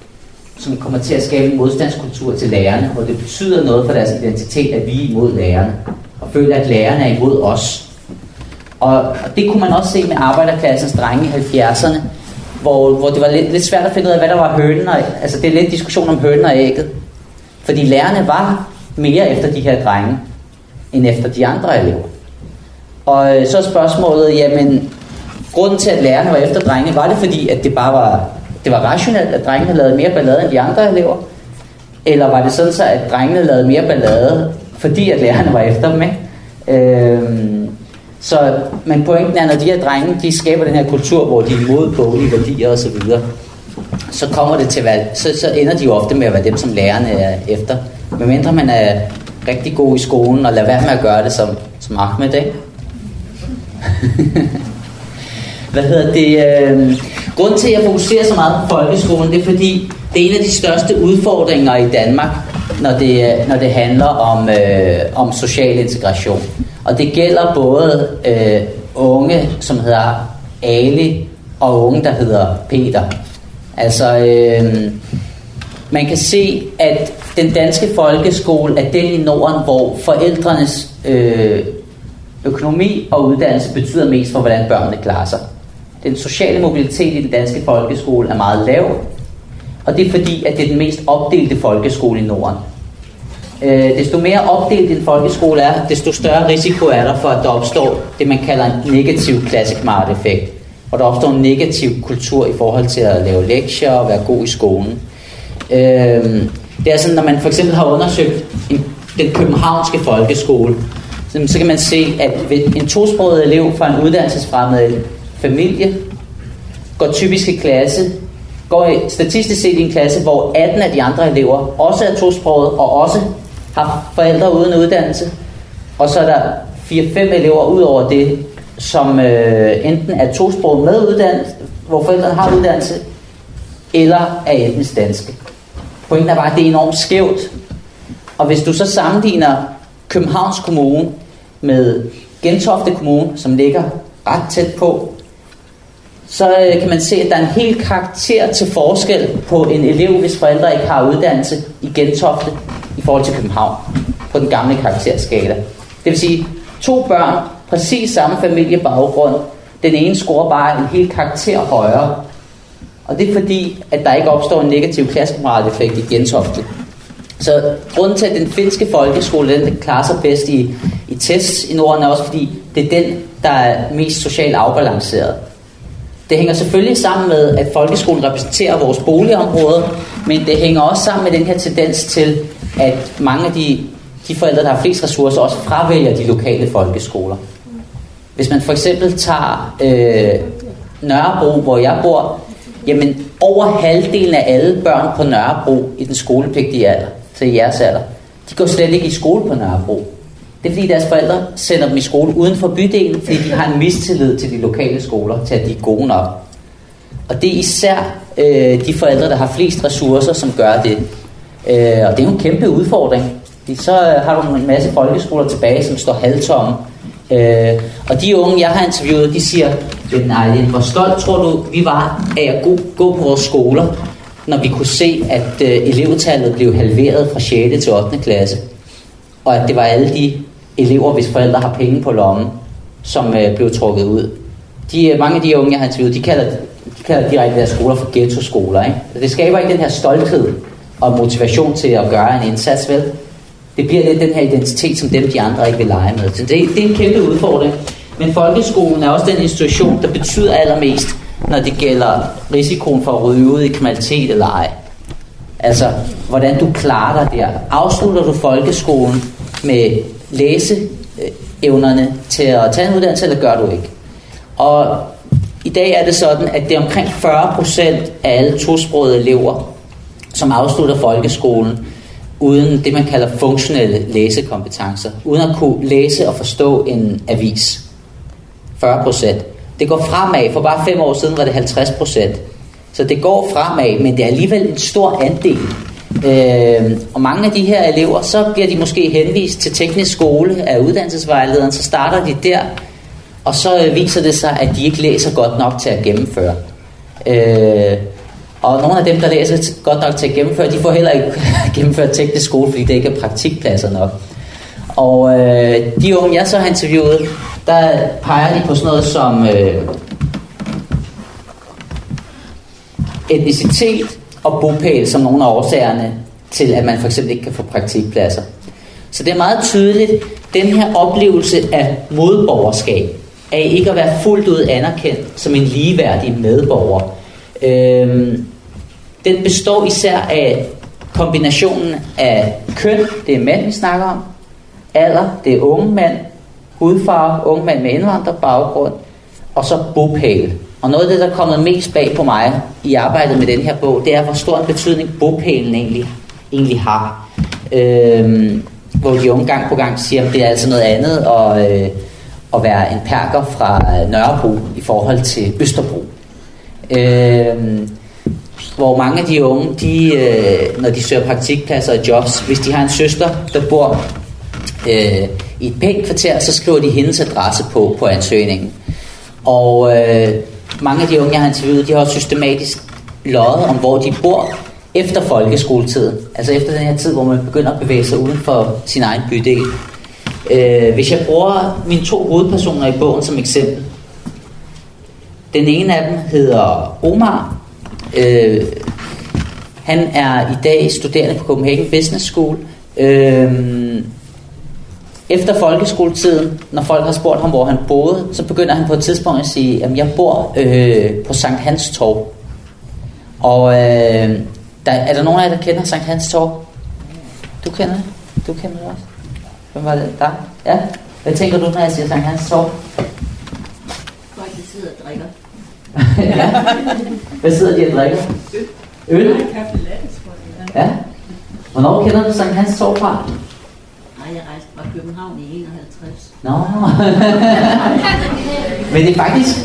som kommer til at skabe en modstandskultur til lærerne, og det betyder noget for deres identitet, at vi er imod lærerne, og føler, at lærerne er imod os. Og, og det kunne man også se med arbejderklassens drenge i halvfjerdserne, hvor, hvor det var lidt, lidt svært at finde ud af, hvad der var hønen og, altså det er lidt diskussion om hønen og ægget. Fordi lærerne var mere efter de her drenge, end efter de andre elever. Og så er spørgsmålet, jamen, grunden til, at lærerne var efter drenge, var det fordi, at det bare var, det var rationelt, at drengene lavede mere ballade end de andre elever? Eller var det sådan så, at drengene lavede mere ballade, fordi at lærerne var efter dem, ikke? Øhm, så, men pointen er, når de her drenge, de skaber den her kultur, hvor de er imod boglige værdier og så videre, så kommer det til at være, så, så ender de jo ofte med at være dem, som lærerne er efter. Medmindre man er rigtig god i skolen, og lader være med at gøre det som, som Ahmed, ikke? Hvad hedder det? Øh, grunden til, at jeg fokuserer så meget på folkeskolen, det er fordi, det er en af de største udfordringer i Danmark, når det, når det handler om, øh, om social integration. Og det gælder både øh, unge, som hedder Ali, og unge, der hedder Peter. Altså, øh, man kan se, at den danske folkeskole er den i Norden, hvor forældrenes øh, økonomi og uddannelse betyder mest for, hvordan børnene klarer sig. Den sociale mobilitet i den danske folkeskole er meget lav, og det er fordi, at det er den mest opdelte folkeskole i Norden. Øh, desto mere opdelt en folkeskole er, desto større risiko er der for, at der opstår det, man kalder en negativ klassekammerateffekt, hvor der opstår en negativ kultur i forhold til at lave lektier og være god i skolen. Øh, det er sådan, når man for eksempel har undersøgt en, den københavnske folkeskole, så, så kan man se, at en tosproget elev fra en uddannelsesfremmed familie går typisk i klasse, går statistisk set i en klasse, hvor atten af de andre elever også er tosproget og også har forældre uden uddannelse, og så er der fire fem elever ud over det, som øh, enten er tosproget med uddannelse, hvor forældrene har uddannelse, eller er etnisk danske. Pointen er bare, at det er enormt skævt. Og hvis du så sammenligner Københavns Kommune med Gentofte Kommune, som ligger ret tæt på, så kan man se, at der er en hel karakter til forskel på en elev, hvis forældre ikke har uddannelse i Gentofte i forhold til København, på den gamle karakterskala. Det vil sige, to børn, præcis samme familiebaggrund, den ene scorer bare en hel karakter højere. Og det er fordi, at der ikke opstår en negativ klassekammerateffekt i Gentofte. Så grunden til, at den finske folkeskole, den klarer sig bedst i, i tests i Norden, er også fordi, det er den, der er mest socialt afbalanceret. Det hænger selvfølgelig sammen med, at folkeskolen repræsenterer vores boligområder, men det hænger også sammen med den her tendens til, at mange af de, de forældre, der har flest ressourcer, også fravælger de lokale folkeskoler. Hvis man for eksempel tager øh, Nørrebro, hvor jeg bor, jamen over halvdelen af alle børn på Nørrebro i den skolepligtige alder, til jeres alder, de går slet ikke i skole på Nørrebro. Det er fordi deres forældre sender dem i skole uden for bydelen, fordi de har en mistillid til de lokale skoler, til at de er gode nok. Og det er især øh, de forældre, der har flest ressourcer, som gør det. Øh, og det er jo en kæmpe udfordring. Så har du en masse folkeskoler tilbage, som står halvtomme. Øh, og de unge, jeg har interviewet, de siger, nej, hvor stolt tror du, vi var af at gå, gå på vores skoler, når vi kunne se, at øh, elevtallet blev halveret fra sjette til ottende klasse. Og at det var alle de elever, hvis forældre har penge på lommen, som øh, blev trukket ud. De, mange af de unge, jeg har interviewet, de kalder, de kalder direkte deres skoler for ghetto-skoler. Ikke? Det skaber ikke den her stolthed og motivation til at gøre en indsats, vel? Det bliver lidt den her identitet, som dem de andre ikke vil lege med. Så det, det er en kæmpe udfordring. Men folkeskolen er også den institution, der betyder allermest, når det gælder risikoen for at ryge ud i kriminalitet eller ej. Altså, hvordan du klarer dig der. Afslutter du folkeskolen med læseevnerne til at tage en uddannelse, eller gør du ikke? Og i dag er det sådan, at det er omkring fyrre procent af alle tosprogede elever, som afslutter folkeskolen, uden det, man kalder funktionelle læsekompetencer. Uden at kunne læse og forstå en avis. fyrre procent. Det går fremad. For bare fem år siden var det halvtreds procent. Så det går fremad, men det er alligevel en stor andel. Øh, og mange af de her elever, så bliver de måske henvist til teknisk skole af uddannelsesvejlederen, så starter de der, og så viser det sig, at de ikke læser godt nok til at gennemføre. Øh, og nogle af dem, der læser godt nok til at gennemføre, de får heller ikke gennemført teknisk skole, fordi det ikke er praktikpladser nok. Og øh, de unge, jeg så har interviewet, der peger de på sådan noget som øh, etnicitet og bopæl som nogle af årsagerne til, at man for eksempel ikke kan få praktikpladser. Så det er meget tydeligt, den her oplevelse af modborgerskab, af ikke at være fuldt ud anerkendt som en ligeværdig medborger, øh, den består især af kombinationen af køn, det er mænd, vi snakker om, alder, det er unge mænd, hudfarve, unge mænd med indvandrerbaggrund, og så bopæl. Og noget af det, der er kommet mest bag på mig i arbejdet med den her bog, det er, hvor stor en betydning bopælen egentlig, egentlig har. Øhm, hvor de unge gang på gang siger, at det er altså noget andet at, øh, at være en perker fra Nørrebro i forhold til Østerbro. Øhm, hvor mange af de unge, de, øh, når de søger praktikpladser og jobs, hvis de har en søster, der bor øh, i et pænt kvarter, så skriver de hendes adresse på, på ansøgningen. Og øh, mange af de unge, jeg har interviewet, de har også systematisk løjet om, hvor de bor efter folkeskoletiden. Altså efter den her tid, hvor man begynder at bevæge sig uden for sin egen bydel. Øh, hvis jeg bruger mine to hovedpersoner i bogen som eksempel. Den ene af dem hedder Omar. Øh, han er i dag studerende på Copenhagen Business School. Øh, Efter folkeskoletiden, når folk har spurgt ham, hvor han boede, så begynder han på et tidspunkt at sige, at jeg bor øh, på Sankt Hans Torv. Og øh, der, er der nogen af jer, der kender Sankt Hans Torv? Du kender det? Du kender det også? Hvem var det? Der? Ja? Hvad tænker du, når jeg siger Sankt Hans Torv? Folk, de sidder og drikker. Ja. Hvad sidder de og drikker? Øl. Øl? Kaffe latte, ja. Hvornår kender du Sankt Hans Torv fra? Jeg rejste fra København i enoghalvtreds. Nå. Men det er faktisk,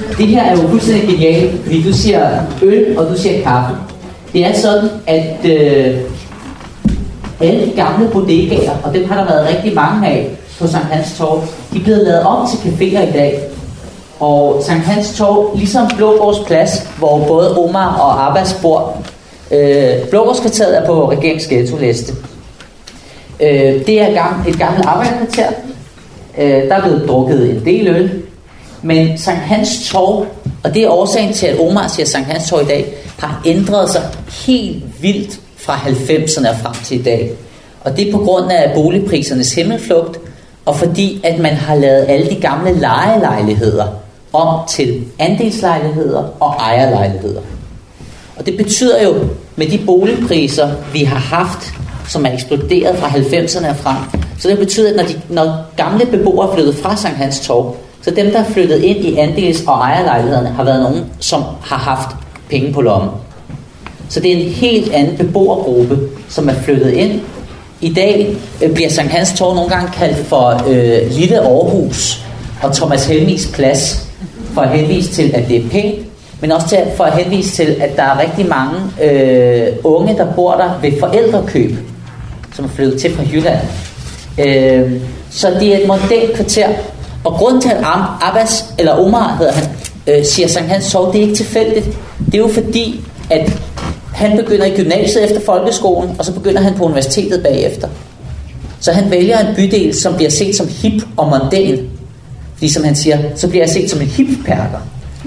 det her er jo fuldstændig genialt, fordi du siger øl, og du siger kaffe. Det er sådan, at øh, alle de gamle bodegaer, og dem har der været rigtig mange af på Sankt Hans Torv, de er blevet lavet om til caféer i dag. Og Sankt Hans Torv, ligesom Blågårds Plads, hvor både Omar og Abbas bor, øh, Blågårdskvarteret er på regeringens ghetto-liste. Øh, det er et gammelt arbejderkvarter. Øh, der er blevet drukket en del øl. Men Sankt Hans Torv, og det er årsagen til, at Omar siger Sankt Hans Torv i dag, har ændret sig helt vildt fra halvfemserne og frem til i dag. Og det er på grund af boligprisernes himmelflugt, og fordi at man har lavet alle de gamle lejelejligheder om til andelslejligheder og ejerlejligheder. Og det betyder jo, med de boligpriser, vi har haft, som er eksploderet fra halvfemserne og frem, så det betyder, at når, de, når gamle beboere er flyttet fra Sankt Hans Torv, så dem, der er flyttet ind i andels- og ejerlejlighederne, har været nogen, som har haft penge på lommen. Så det er en helt anden beboergruppe, som er flyttet ind. I dag øh, bliver Sankt Hans Torv nogle gange kaldt for øh, Lille Aarhus og Thomas Helmigs Plads, for at henvise til, at det er pænt, men også til, for at henvise til, at der er rigtig mange øh, unge, der bor der ved forældrekøb, som er flyttet til fra Jylland. Øh, så det er et modelt kvarter. Og grunden til, at Abbas, eller Omar hedder han, øh, siger Sankt Hans Torv, det er ikke tilfældigt. Det er jo fordi, at han begynder i gymnasiet efter folkeskolen, og så begynder han på universitetet bagefter. Så han vælger en bydel, som bliver set som hip og mondæn. Fordi som han siger, så bliver jeg set som en hipperker.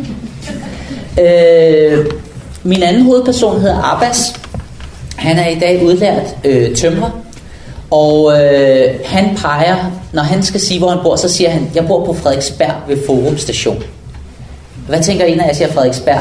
øh, min anden hovedperson hedder Abbas. Han er i dag udlært øh, tømrer. Og øh, han peger, når han skal sige, hvor han bor, så siger han, jeg bor på Frederiksberg ved Forum Station. Hvad tænker I, når jeg siger Frederiksberg?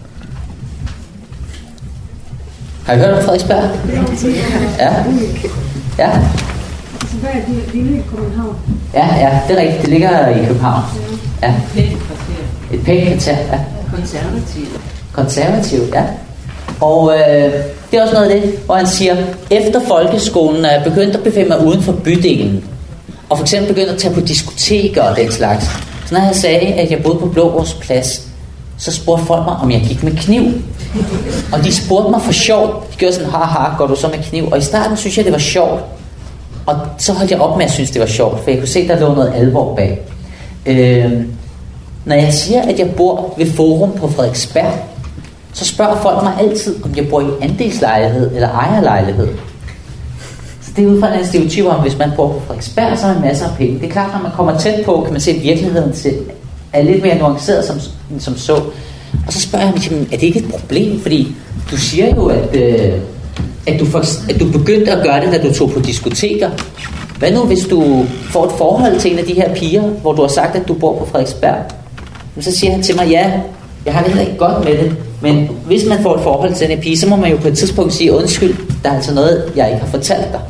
Har I hørt om Frederiksberg? Ja. Ja. Hvad er det? Det ligger i København. Ja, ja, det er rigtigt. Det ligger i København. Ja. Et pænt kvarter. Ja. Konservativ. Konservativ, ja. Og øh, det er også noget af det, hvor han siger, efter folkeskolen er jeg begyndt at befinde mig uden for bydelen. Og for eksempel begyndt at tage på diskoteker og den slags. Så når jeg sagde, at jeg boede på Blågårds Plads, så spurgte folk mig, om jeg gik med kniv. Og de spurgte mig for sjovt. De gjorde sådan, haha, går du så med kniv? Og i starten synes jeg, det var sjovt. Og så holdt jeg op med at synes, det var sjovt, for jeg kunne se, der lå noget alvor bag. Øh, når jeg siger, at jeg bor ved Forum på Frederiksberg, så spørger folk mig altid, om jeg bor i andelslejlighed eller ejerlejlighed. Så det er ud fra en stereotyp om, hvis man bor på Frederiksberg, så har man masser af penge. Det er klart, når man kommer tæt på, kan man se, at virkeligheden er lidt mere nuanceret som, som så. Og så spørger jeg mig, er det ikke et problem? Fordi du siger jo, at, øh, at, du for, at du begyndte at gøre det, da du tog på diskoteker. Hvad nu, hvis du får et forhold til en af de her piger, hvor du har sagt, at du bor på Frederiksberg? Så siger han til mig, ja, jeg har det heller ikke godt med det. Men hvis man får et forhold til den pige, så må man jo på et tidspunkt sige, undskyld, der er altså noget, jeg ikke har fortalt dig.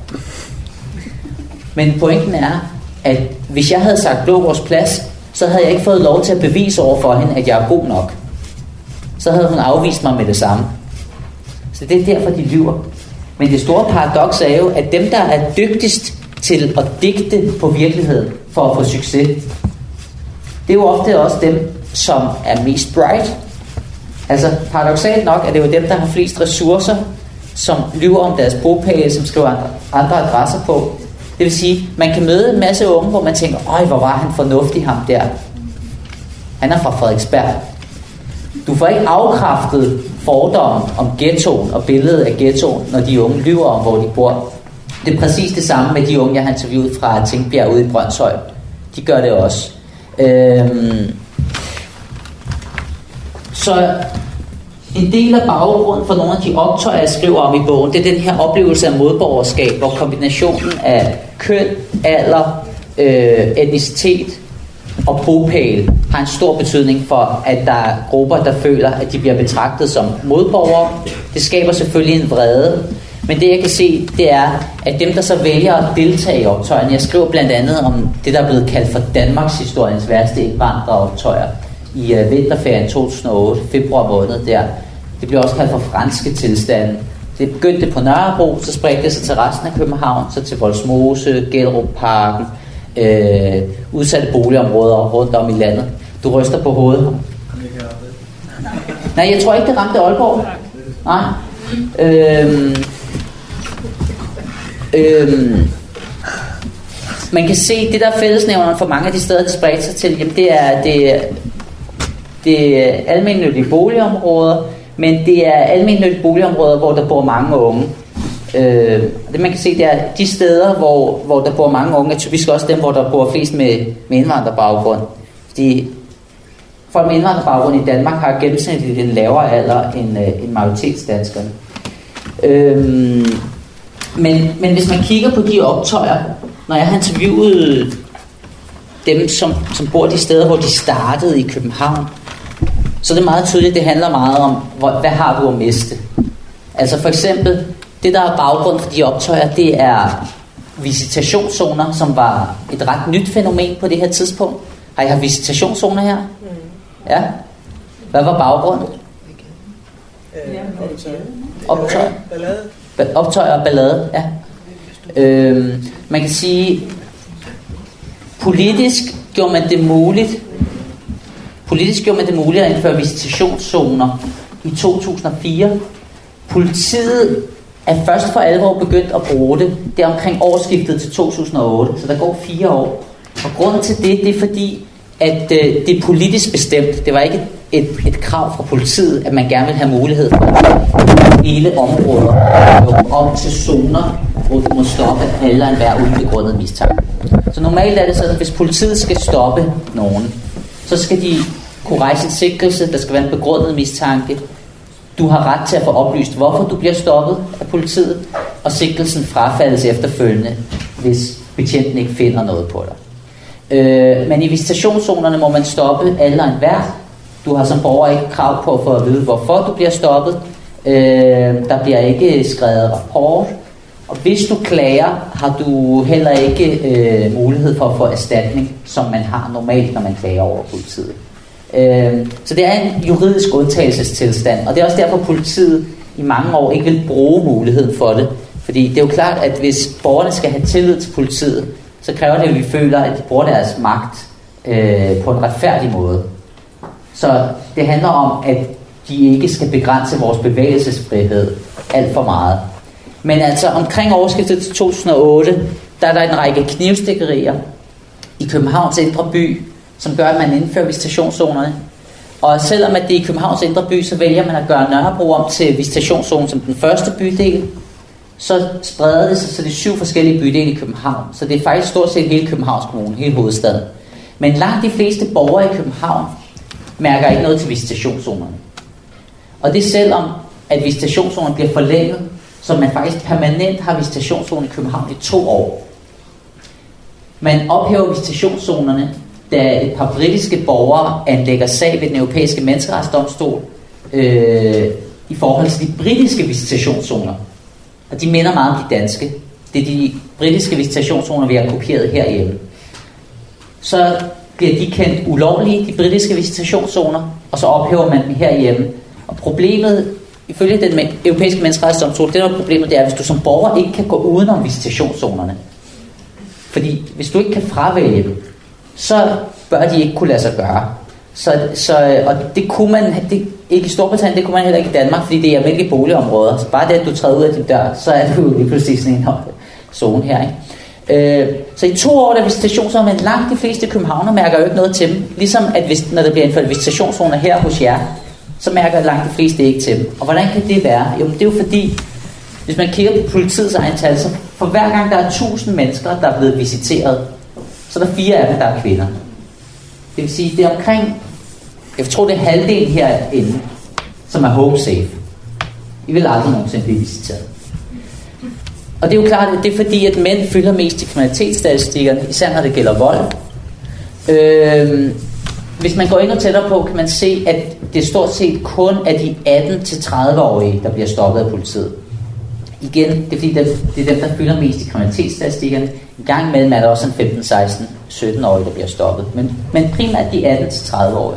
Men pointen er, at hvis jeg havde sagt Blågårds Plads, så havde jeg ikke fået lov til at bevise over for hende, at jeg er god nok. Så havde hun afvist mig med det samme. Så det er derfor, de lyver. Men det store paradoks er jo, at dem, der er dygtigst til at digte på virkeligheden for at få succes, det er jo ofte også dem, som er mest bright. Altså paradoksalt nok er det jo dem, der har flest ressourcer, som lyver om deres bopæl, som skriver andre, andre adresser på. Det vil sige, man kan møde en masse unge, hvor man tænker, øj, hvor var han fornuftig ham der. Han er fra Frederiksberg. Du får ikke afkræftet fordommen om ghettoen og billedet af ghettoen, når de unge lyver om, hvor de bor. Det er præcis det samme med de unge, jeg har interviewet fra Tingbjerg ude i Brøndshøj. De gør det også. Øhm Så en del af baggrunden for nogle af de optøjer, jeg skriver om i bogen, det er den her oplevelse af modborgerskab, hvor kombinationen af køn, alder, øh, etnicitet og bopæl har en stor betydning for, at der er grupper, der føler, at de bliver betragtet som modborgere. Det skaber selvfølgelig en vrede, men det jeg kan se, det er, at dem, der så vælger at deltage i optøjerne, jeg skriver blandt andet om det, der er blevet kaldt for Danmarks historiens værste indvandreroptøjer i uh, vinterferien to tusind og otte, februar måned der. Det bliver også kaldt for franske tilstande. Det begyndte på Nørrebro, så spredte det sig til resten af København, så til Vollsmose, Gellerupparken, øh, udsatte boligområder rundt om i landet. Du ryster på hovedet. Nej, jeg tror ikke, det ramte Aalborg. Nej. Øhm, øhm, man kan se, det der er fællesnævneren for mange af de steder, de spredte sig til, jamen det er, det er, det er almennyttige boligområder, men det er almennyttige boligområder, hvor der bor mange unge. Øh, det man kan se, det er de steder, hvor, hvor der bor mange unge, er typisk også dem, hvor der bor flest med, med indvandrerbaggrund. Fordi folk med indvandrerbaggrund i Danmark har gennemsnitligt en lavere alder end, øh, end majoritetsdanskerne. Øh, men, men hvis man kigger på de optøjer, når jeg har interviewet dem, som, som bor de steder, hvor de startede i København, så det er meget tydeligt, det handler meget om, hvor, hvad har du at miste. Altså for eksempel, det der er baggrund for de optøjer, det er visitationszoner, som var et ret nyt fænomen på det her tidspunkt. Har I haft visitationszoner her? Ja. Hvad var baggrunden? Optøjer. Optøjer og ballade, ja. Øhm, man kan sige, politisk gjorde man det muligt, politisk gjorde man det muligt at indføre visitationszoner i to tusind og fire. Politiet er først for alvor begyndt at bruge det. Det er omkring årsskiftet til to tusind og otte, så der går fire år. Og grunden til det, det er fordi, at øh, det er politisk bestemt. Det var ikke et, et krav fra politiet, at man gerne vil have mulighed for at hele områder om til zoner, hvor du må stoppe alle og enhver ubegrundet mistanke. Så normalt er det sådan, at hvis politiet skal stoppe nogen, så skal de kunne rejse en sigtelse, der skal være en begrundet mistanke. Du har ret til at få oplyst, hvorfor du bliver stoppet af politiet, og sigtelsen frafaldes efterfølgende, hvis betjenten ikke finder noget på dig. Øh, men i visitationszonerne må man stoppe alle og enhver. Du har som borger ikke krav på at få at vide, hvorfor du bliver stoppet. Øh, der bliver ikke skrevet rapport. Og hvis du klager, har du heller ikke øh, mulighed for at få erstatning, som man har normalt, når man klager over politiet. Øh, så det er en juridisk undtagelsestilstand, og det er også derfor, politiet i mange år ikke vil bruge muligheden for det. Fordi det er jo klart, at hvis borgerne skal have tillid til politiet, så kræver det, at vi føler, at de bruger deres magt øh, på en retfærdig måde. Så det handler om, at de ikke skal begrænse vores bevægelsesfrihed alt for meget. Men altså omkring årsskiftet til to tusind og otte, der er der en række knivstikkerier i Københavns indre by, som gør, at man indfører visitationszonerne. Og selvom at det er i Københavns indre by, så vælger man at gøre Nørrebro om til visitationszonen som den første bydel. Så spreder det sig, så det er syv forskellige bydele i København. Så det er faktisk stort set hele Københavns Kommune, hele hovedstaden. Men langt de fleste borgere i København mærker ikke noget til visitationszonerne. Og det er selvom, at visitationszonerne bliver forlænget, så man faktisk permanent har visitationszone i København i to år. Man ophæver visitationszonerne, da et par britiske borgere anlægger sag ved den europæiske menneskeretsdomstol øh, i forhold til de britiske visitationszoner. Og de minder meget om de danske. Det er de britiske visitationszoner, vi har kopieret herhjemme. Så bliver de kendt ulovlige, de britiske visitationszoner, og så ophæver man dem herhjemme. Og problemet, ifølge den europæiske menneskeretsdomstol, det der er problemet, det er, hvis du som borger ikke kan gå udenom visitationszonerne. Fordi hvis du ikke kan fravælge dem, så bør de ikke kunne lade sig gøre. Så, så, og det kunne man det, ikke i Storbritannien, det kunne man heller ikke i Danmark, fordi det er almindelige boligområder. Så bare det, at du træder ud af din dør, så er du lige pludselig sådan en zone her. Ikke? Øh, så i to år der visitationszoner, men langt de fleste københavner mærker jo ikke noget til dem. Ligesom at hvis, når der bliver indført visitationszoner her hos jer, så mærker langt de fleste ikke til dem. Og hvordan kan det være? Jo, det er jo fordi, hvis man kigger på politiets egen tal, så for hver gang der er tusind mennesker, der er blevet visiteret, så er der fire af dem, der er kvinder. Det vil sige, det er omkring, jeg tror det er halvdelen herinde, som er home safe. I vil aldrig nogensinde blive visiteret. Og det er jo klart, at det er fordi, at mænd fylder mest i kriminalitetsstatistikkerne, især når det gælder vold. Øh, hvis man går endnu tættere på, kan man se, at det er stort set kun af de atten til tredive-årige, der bliver stoppet af politiet. Igen, det er fordi, det er dem, der fylder mest i kriminalitetsstatistikkerne. En gang imellem er der også en femten, seksten, sytten-årige, der bliver stoppet. Men, men primært de atten til tredive-årige.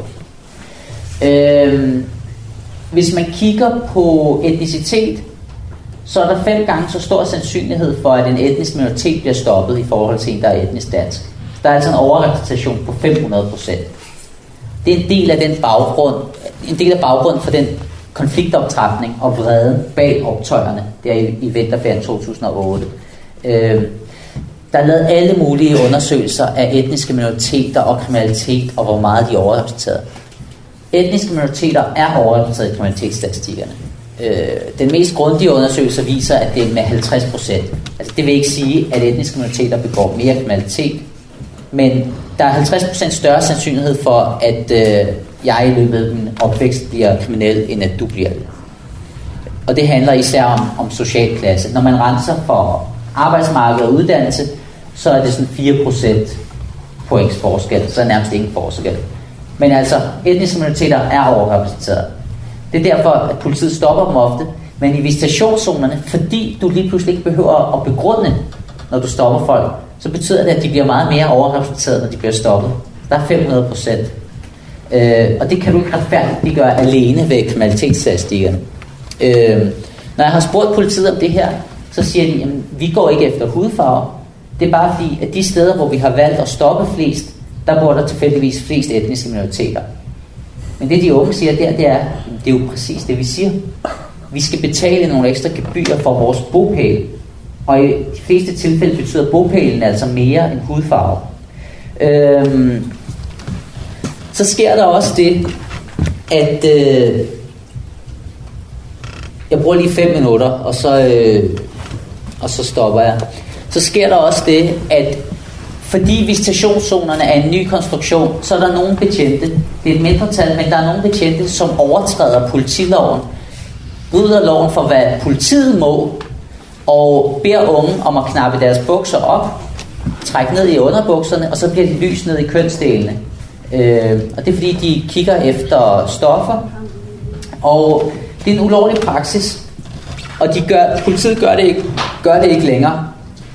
Øhm, hvis man kigger på etnicitet, så er der fem gange så stor sandsynlighed for, at en etnisk minoritet bliver stoppet i forhold til en, der er etnisk dansk. Der er altså en overrepræsentation på fem hundrede procent. Det er en del af den baggrund, en del af baggrunden for den konfliktoptrapning og vreden bag optøjerne der i, i vinterferien to tusind og otte. Øh, der er lavet alle mulige undersøgelser af etniske minoriteter og kriminalitet, og hvor meget de er overrepræsenteret. Etniske minoriteter er overrepræsenteret i kriminalitetsstatistikkerne. Øh, den mest grundige undersøgelse viser, at det er med halvtreds procent. Altså, det vil ikke sige, at etniske minoriteter begår mere kriminalitet, men der er halvtreds procent større sandsynlighed for, at øh, jeg i løbet af min opvækst bliver kriminel, end at du bliver det. Og det handler især om, om social klasse. Når man renser for arbejdsmarked og uddannelse, så er det sådan fire procent points forskel, så er nærmest ingen forskel. Men altså, etniske minoriteter er overrepræsenteret. Det er derfor, at politiet stopper dem ofte, men i visitationszonerne, fordi du lige pludselig ikke behøver at begrunde, når du stopper folk, så betyder det, at de bliver meget mere overrepræsenteret, når de bliver stoppet. Der er fem hundrede procent. Øh, og det kan du ikke retfærdigt gøre alene ved kriminalitetsstatistikkerne. Øh, når jeg har spurgt politiet om det her, så siger de, at vi går ikke efter hudfarve. Det er bare fordi, at de steder, hvor vi har valgt at stoppe flest, der bor der tilfældigvis flest etniske minoriteter. Men det de unge siger der, det er, det er jo præcis det vi siger. Vi skal betale nogle ekstra gebyrer for vores bopæl. Og i de fleste tilfælde betyder bopælen altså mere end hudfarve. Øhm, så sker der også det, at øh, jeg bruger lige fem minutter, og så, øh, og så stopper jeg. Så sker der også det, at fordi visitationszonerne er en ny konstruktion, så er der nogle betjente, det er et mindretal, men der er nogle betjente, som overtræder politiloven, bryder loven for, hvad politiet må, og beder unge om at knappe deres bukser op, trække ned i underbukserne, og så bliver de lys ned i kønsdelene. Øh, og det er fordi, de kigger efter stoffer, og det er en ulovlig praksis, og de gør, politiet gør det, ikke, gør det ikke længere.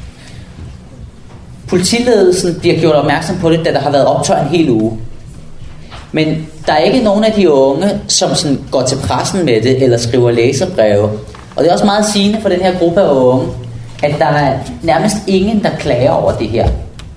Politiledelsen bliver gjort opmærksom på det, da der har været optøj en hel uge. Men der er ikke nogen af de unge, som sådan går til pressen med det, eller skriver læserbreve. Og det er også meget sigende for den her gruppe af unge, at der er nærmest ingen, der klager over det her.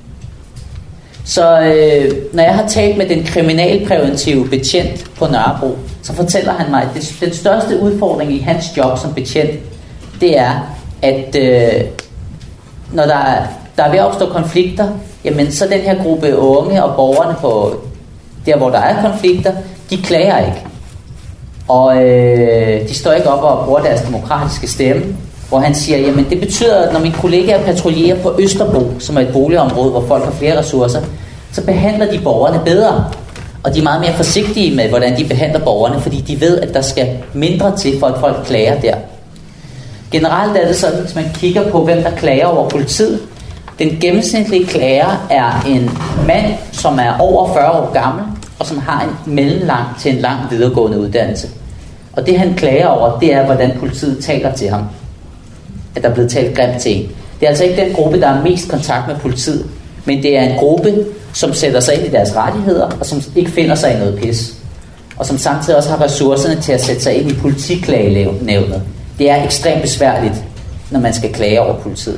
Så øh, når jeg har talt med den kriminalpræventive betjent på Nørrebro, så fortæller han mig, at det, den største udfordring i hans job som betjent, det er, at øh, når der er, der er ved at opstå konflikter, jamen så den her gruppe unge og borgerne på der, hvor der er konflikter, de klager ikke. Og øh, de står ikke op og bruger deres demokratiske stemme, hvor han siger, jamen det betyder, at når mine kollegaer patruljerer på Østerbro, som er et boligområde, hvor folk har flere ressourcer, så behandler de borgerne bedre. Og de er meget mere forsigtige med, hvordan de behandler borgerne, fordi de ved, at der skal mindre til, for at folk klager der. Generelt er det sådan, hvis man kigger på, hvem der klager over politiet. Den gennemsnitlige klager er en mand, som er over fyrre år gammel, og som har en mellemlang til en lang videregående uddannelse. Og det han klager over, det er, hvordan politiet taler til ham. At der er blevet talt grimt til en. Det er altså ikke den gruppe, der har mest kontakt med politiet, men det er en gruppe, som sætter sig ind i deres rettigheder, og som ikke finder sig i noget pis. Og som samtidig også har ressourcerne til at sætte sig ind i politiklagenævnet. Det er ekstremt besværligt, når man skal klage over politiet.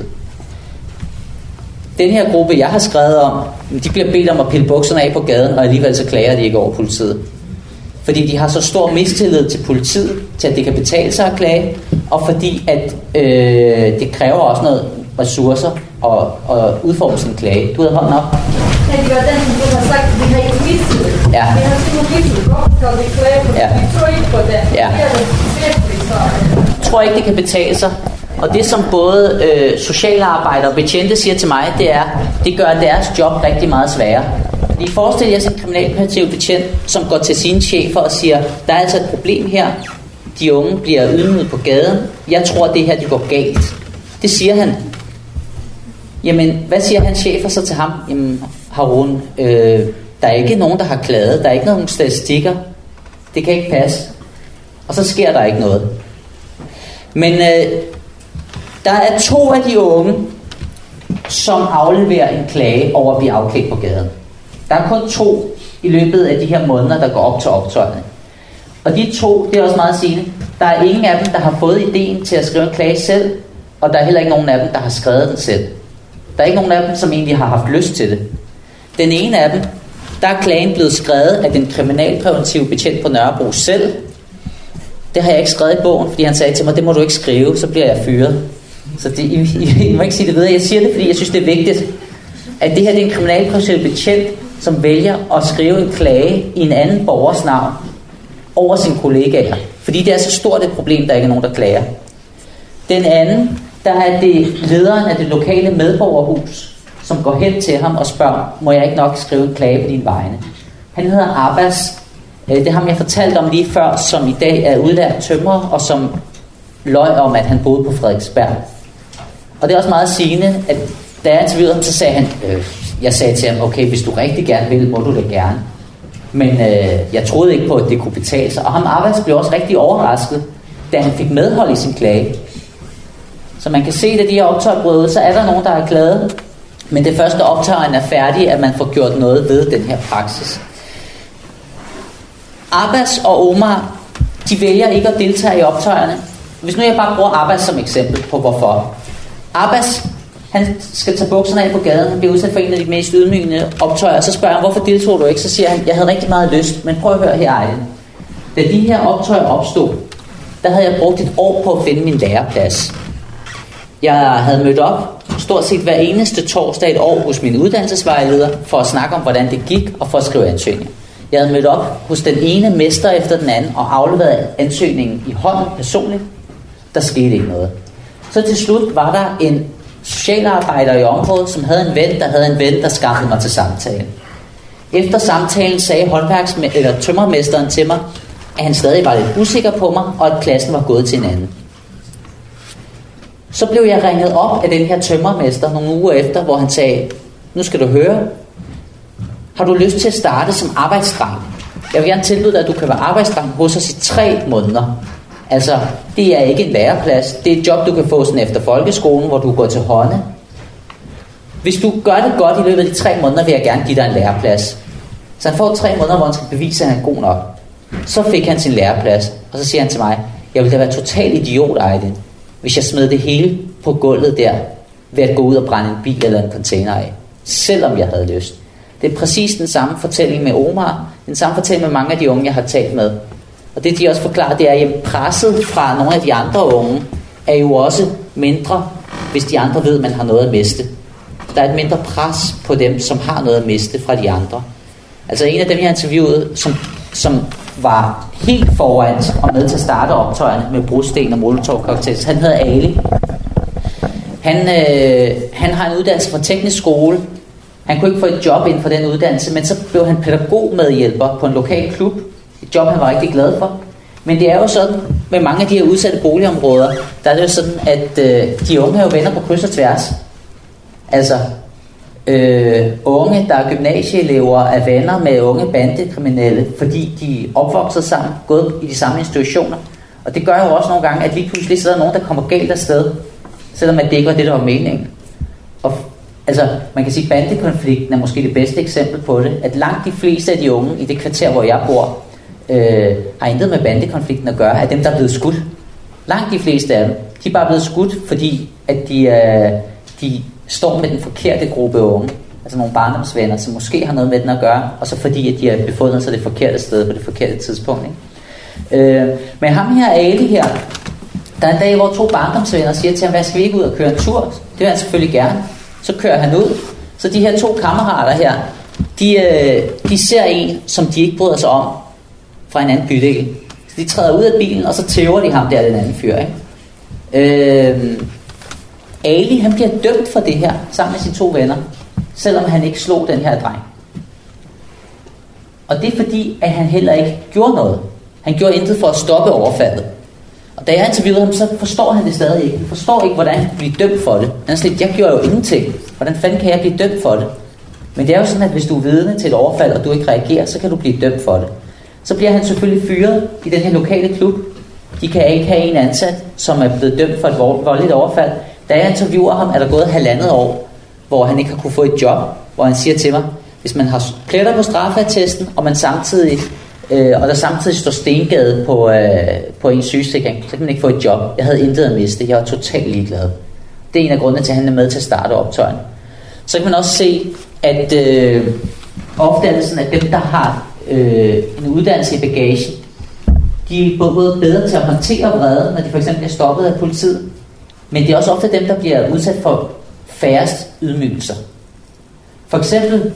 Den her gruppe, jeg har skrevet om, de bliver bedt om at pille bukserne af på gaden, og alligevel så klager de ikke over politiet. Fordi de har så stor mistillid til politiet, til at det kan betale sig at klage, og fordi at øh, det kræver også noget ressourcer at, at udforme sin klage. Du havde hånden op. Ja, det var den, som du har sagt, vi har ikke mistillid. Ja. Vi har ikke mistillid. Hvorfor skal vi klage på det? Ja. Vi tror ikke på det. Ja. Det er det virkelig så. Jeg tror ikke, det kan betale sig. Og det som både øh, socialarbejdere og betjente siger til mig, det er, det gør deres job rigtig meget sværere. Fordi forestil jer sådan en kriminalpræventiv betjent, som går til sine chefer og siger, der er altså et problem her. De unge bliver ydmyget på gaden. Jeg tror, det her det går galt. Det siger han. Jamen, hvad siger hans chefer så til ham? Jamen, Harun, øh, der er ikke nogen, der har klaget. Der er ikke nogen statistikker. Det kan ikke passe. Og så sker der ikke noget. Men øh, der er to af de unge, som afleverer en klage over at blive afklædt på gaden. Der er kun to i løbet af de her måneder, der går op til optøjerne. Og de to, det er også meget sigende. Der er ingen af dem, der har fået ideen til at skrive en klage selv, og der er heller ikke nogen af dem, der har skrevet den selv. Der er ikke nogen af dem, som egentlig har haft lyst til det. Den ene af dem, der er klagen blevet skrevet af den kriminalpræventive betjent på Nørrebro selv. Det har jeg ikke skrevet i bogen, fordi han sagde til mig, det må du ikke skrive, så bliver jeg fyret. Så det, I, I, I må ikke sige det videre. Jeg siger det, fordi jeg synes, det er vigtigt, at det her det er en kriminalpræventiv betjent, som vælger at skrive en klage i en anden borgers navn over sine kollegaer. Fordi det er så stort et problem, der ikke er nogen, der klager. Den anden, der er det lederen af det lokale medborgerhus, som går hen til ham og spørger, må jeg ikke nok skrive en klage på dine vegne? Han hedder Abbas. Det har jeg fortalt om lige før, som i dag er udlært tømrer, og som løj om, at han boede på Frederiksberg. Og det er også meget sigende, at da jeg interviewede ham, så sagde han, øh, jeg sagde til ham, okay, hvis du rigtig gerne vil, må du det gerne. Men øh, jeg troede ikke på, at det kunne betale sig. Og ham Abbas blev også rigtig overrasket, da han fik medhold i sin klage. Så man kan se, at de her optøjer brød ud, så er der nogen, der er glade. Men det første optøjen er færdig, at man får gjort noget ved den her praksis. Abbas og Omar, de vælger ikke at deltage i optøjerne. Hvis nu jeg bare bruger Abbas som eksempel på hvorfor. Abbas, han skal tage bukserne af på gaden, han bliver udsat for en af de mest ydmygende optøjer, så spørger han, hvorfor deltog du ikke? Så siger han, jeg havde rigtig meget lyst, men prøv at høre her, Ejden. Da de her optøjer opstod, der havde jeg brugt et år på at finde min læreplads. Jeg havde mødt op stort set hver eneste torsdag et år hos min uddannelsesvejleder for at snakke om, hvordan det gik og for at skrive ansøgning. Jeg havde mødt op hos den ene mester efter den anden og afleveret ansøgningen i hånden personligt. Der skete ikke noget. Så til slut var der en socialarbejder i området, som havde en ven, der havde en ven, der skaffede mig til samtale. Efter samtalen sagde håndværks- eller tømmermesteren til mig, at han stadig var lidt usikker på mig, og at klassen var gået til en anden. Så blev jeg ringet op af den her tømmermester nogle uger efter, hvor han sagde, nu skal du høre, har du lyst til at starte som arbejdsdreng? Jeg vil gerne tilbyde dig, at du kan være arbejdsdreng hos os i tre måneder. Altså, det er ikke en læreplads. Det er et job, du kan få sådan efter folkeskolen, hvor du går til hånde. Hvis du gør det godt i løbet af de tre måneder, vil jeg gerne give dig en læreplads. Så han får tre måneder, hvor han skal bevise, at han er god nok. Så fik han sin læreplads, og så siger han til mig, jeg ville da være total idiot, Ejden, hvis jeg smed det hele på gulvet der, ved at gå ud og brænde en bil eller en container af. Selvom jeg havde lyst. Det er præcis den samme fortælling med Omar, den samme fortælling med mange af de unge, jeg har talt med. Og det de også forklarer, det er, at presset fra nogle af de andre unge er jo også mindre, hvis de andre ved, at man har noget at miste. Der er et mindre pres på dem, som har noget at miste fra de andre. Altså en af dem, jeg har interviewet, som, som var helt foran og med til at starte optøjerne med brosten og molotov-cocktails, han hedder Ali. Han, øh, han har en uddannelse fra teknisk skole. Han kunne ikke få et job inden for den uddannelse, men så blev han pædagogmedhjælper på en lokal klub. Et job, han var rigtig glad for. Men det er jo sådan, med mange af de her udsatte boligområder, der er det jo sådan, at øh, de unge er jo venner på kryds og tværs. Altså, øh, unge, der er gymnasieelever, er venner med unge bandekriminelle, fordi de opvokser sammen, gået i de samme institutioner. Og det gør jo også nogle gange, at lige pludselig så er der nogen, der kommer galt afsted, selvom at det ikke var det, der var meningen. Og altså, man kan sige, at bandekonflikten er måske det bedste eksempel på det, at langt de fleste af de unge i det kvarter, hvor jeg bor, øh, har intet med bandekonflikten at gøre, af dem, der er blevet skudt. Langt de fleste af dem, de er bare blevet skudt, fordi at de, øh, de står med den forkerte gruppe unge, altså nogle barndomsvenner, som måske har noget med den at gøre, og så fordi, at de har befundet sig det forkerte sted på det forkerte tidspunkt. Ikke? Øh, men ham her, Ali her, der er en dag, hvor to barndomsvenner siger til ham, hvad skal vi ikke ud og køre en tur? Det vil han selvfølgelig gerne. Så kører han ud. Så de her to kammerater her, de, øh, de ser en, som de ikke bryder sig om, fra en anden bydel. Så de træder ud af bilen, og så tæver de ham der, den anden fyr. Ikke? Øh, Ali, han bliver dømt for det her, sammen med sine to venner, selvom han ikke slog den her dreng. Og det er fordi, at han heller ikke gjorde noget. Han gjorde intet for at stoppe overfaldet. Og da jeg interviewede ham, så forstår han det stadig ikke. Han forstår ikke, hvordan han kan blive dømt for det. Han er slet, jeg gjorde jo ingenting. Hvordan fanden kan jeg blive dømt for det? Men det er jo sådan, at hvis du er vidne til et overfald, og du ikke reagerer, så kan du blive dømt for det. Så bliver han selvfølgelig fyret i den her lokale klub. De kan ikke have en ansat, som er blevet dømt for et voldeligt overfald. Da jeg interviewer ham, er der gået halvandet år, hvor han ikke har kunne få et job. Hvor han siger til mig, hvis man har pletter på straffeattesten, og man samtidig... Øh, og der samtidig står stengade på, øh, på en sygesikring, så kan man ikke få et job. Jeg havde intet at miste. Jeg var totalt ligeglad. Det er en af grundene til, at han er med til at starte optøjen. Så kan man også se, at, øh, ofte er det sådan, at dem, der har øh, en uddannelse i bagagen, de er både bedre til at håndtere vrede, når de for eksempel bliver stoppet af politiet, men det er også ofte dem, der bliver udsat for færrest ydmygelser. For eksempel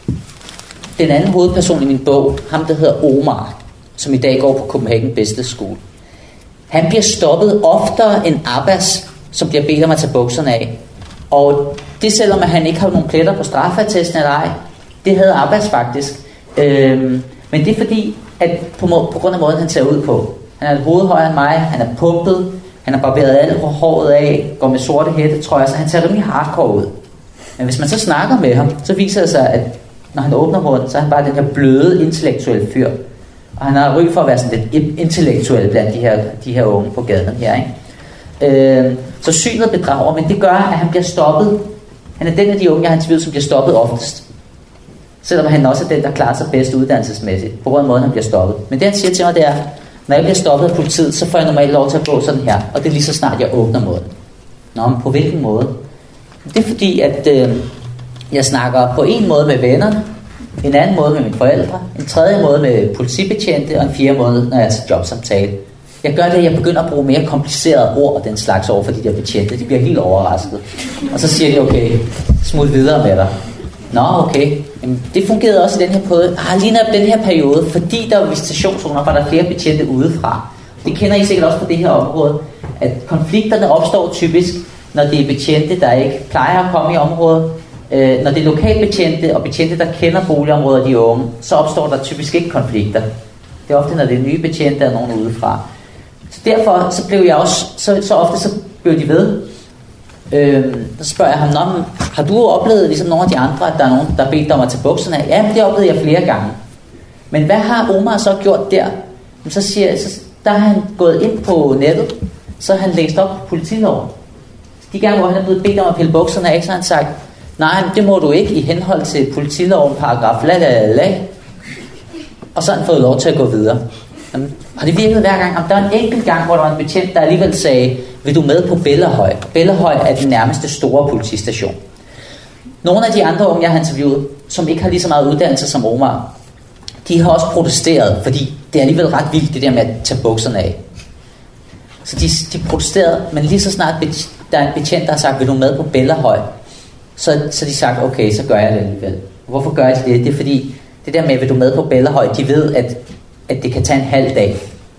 den anden hovedperson i min bog, ham der hedder Omar, som i dag går på Copenhagen Business School. Han bliver stoppet oftere end Abbas, som bliver bedt om at tage bukserne af. Og det selvom at han ikke har nogen pletter på straffeattesten eller ej, det havde Abbas faktisk. Øhm, men det er fordi, at på, må- på grund af måden han ser ud på. Han er et hoved højere end mig, han er pumpet, han har barberet alt håret af, går med sorte hætte, tror jeg, så han ser rimelig hardcore ud. Men hvis man så snakker med ham, så viser det sig, at når han åbner munden, så er han bare den her bløde, intellektuelle fyr. Og han har ry for at være sådan lidt intellektuel blandt de her, de her unge på gaden her, ikke? Øh, så synet bedrager, men det gør, at han bliver stoppet. Han er den af de unge, jeg har interviewet, som bliver stoppet oftest. Selvom han også er den, der klarer sig bedst uddannelsesmæssigt, på grund af måden, han bliver stoppet. Men det, han siger til mig, det er, når jeg bliver stoppet af politiet, så får jeg normalt lov til at gå sådan her. Og det er lige så snart, jeg åbner munden. Nå, men på hvilken måde? Det er fordi, at øh, jeg snakker på en måde med vennerne, en anden måde med mine forældre, en tredje måde med politibetjente, og en fjerde måde, når jeg er til jobsamtale. Jeg gør det, at jeg begynder at bruge mere komplicerede ord og den slags over for de der betjente. De bliver helt overrasket. Og så siger de, okay, smut videre med dig. Nå, okay. Jamen, det fungerede også i den her periode. Ah, lige netop den her periode, fordi der var visitationszoner, var der flere betjente udefra. Det kender I sikkert også på det her område, at konflikterne opstår typisk, når det er betjente, der ikke plejer at komme i området. Øh, når det er lokalbetjente og betjente, der kender boligområder, de unge, så opstår der typisk ikke konflikter. Det er ofte, når det er nye betjente og nogen udefra. Så derfor så blev jeg også, så, så ofte så blev de ved. Øh, så spørger jeg ham, Nå, har du oplevet ligesom nogle af de andre, at der er nogen, der bedte dig om at tage bukserne af? Ja, men det oplevede jeg flere gange. Men hvad har Omar så gjort der? Så siger jeg, så, der har han gået ind på nettet, så har han læst op på politiloven. De gange, hvor han er blevet bedt om at pille bukserne af, så har han sagt, nej, det må du ikke i henhold til politiloven, paragraf la la la. Og så har han fået lov til at gå videre. Jamen, har det virket hver gang? Jamen, der er en enkelt gang, hvor der var en betjent, der alligevel sagde, vil du med på Bellahøj? Bellahøj er den nærmeste store politistation. Nogle af de andre unge, jeg har interviewet, som ikke har lige så meget uddannelse som Omar, de har også protesteret, fordi det er alligevel ret vildt, det der med at tage bukserne af. Så de, de protesterede, men lige så snart der er en betjent, der har sagt, vil du med på Bellahøj? Så, så de sagt, okay, så gør jeg det alligevel. Hvorfor gør jeg det? Det er fordi, det der med, vil du med på Bellahøj, de ved, at, at det kan tage en halv dag.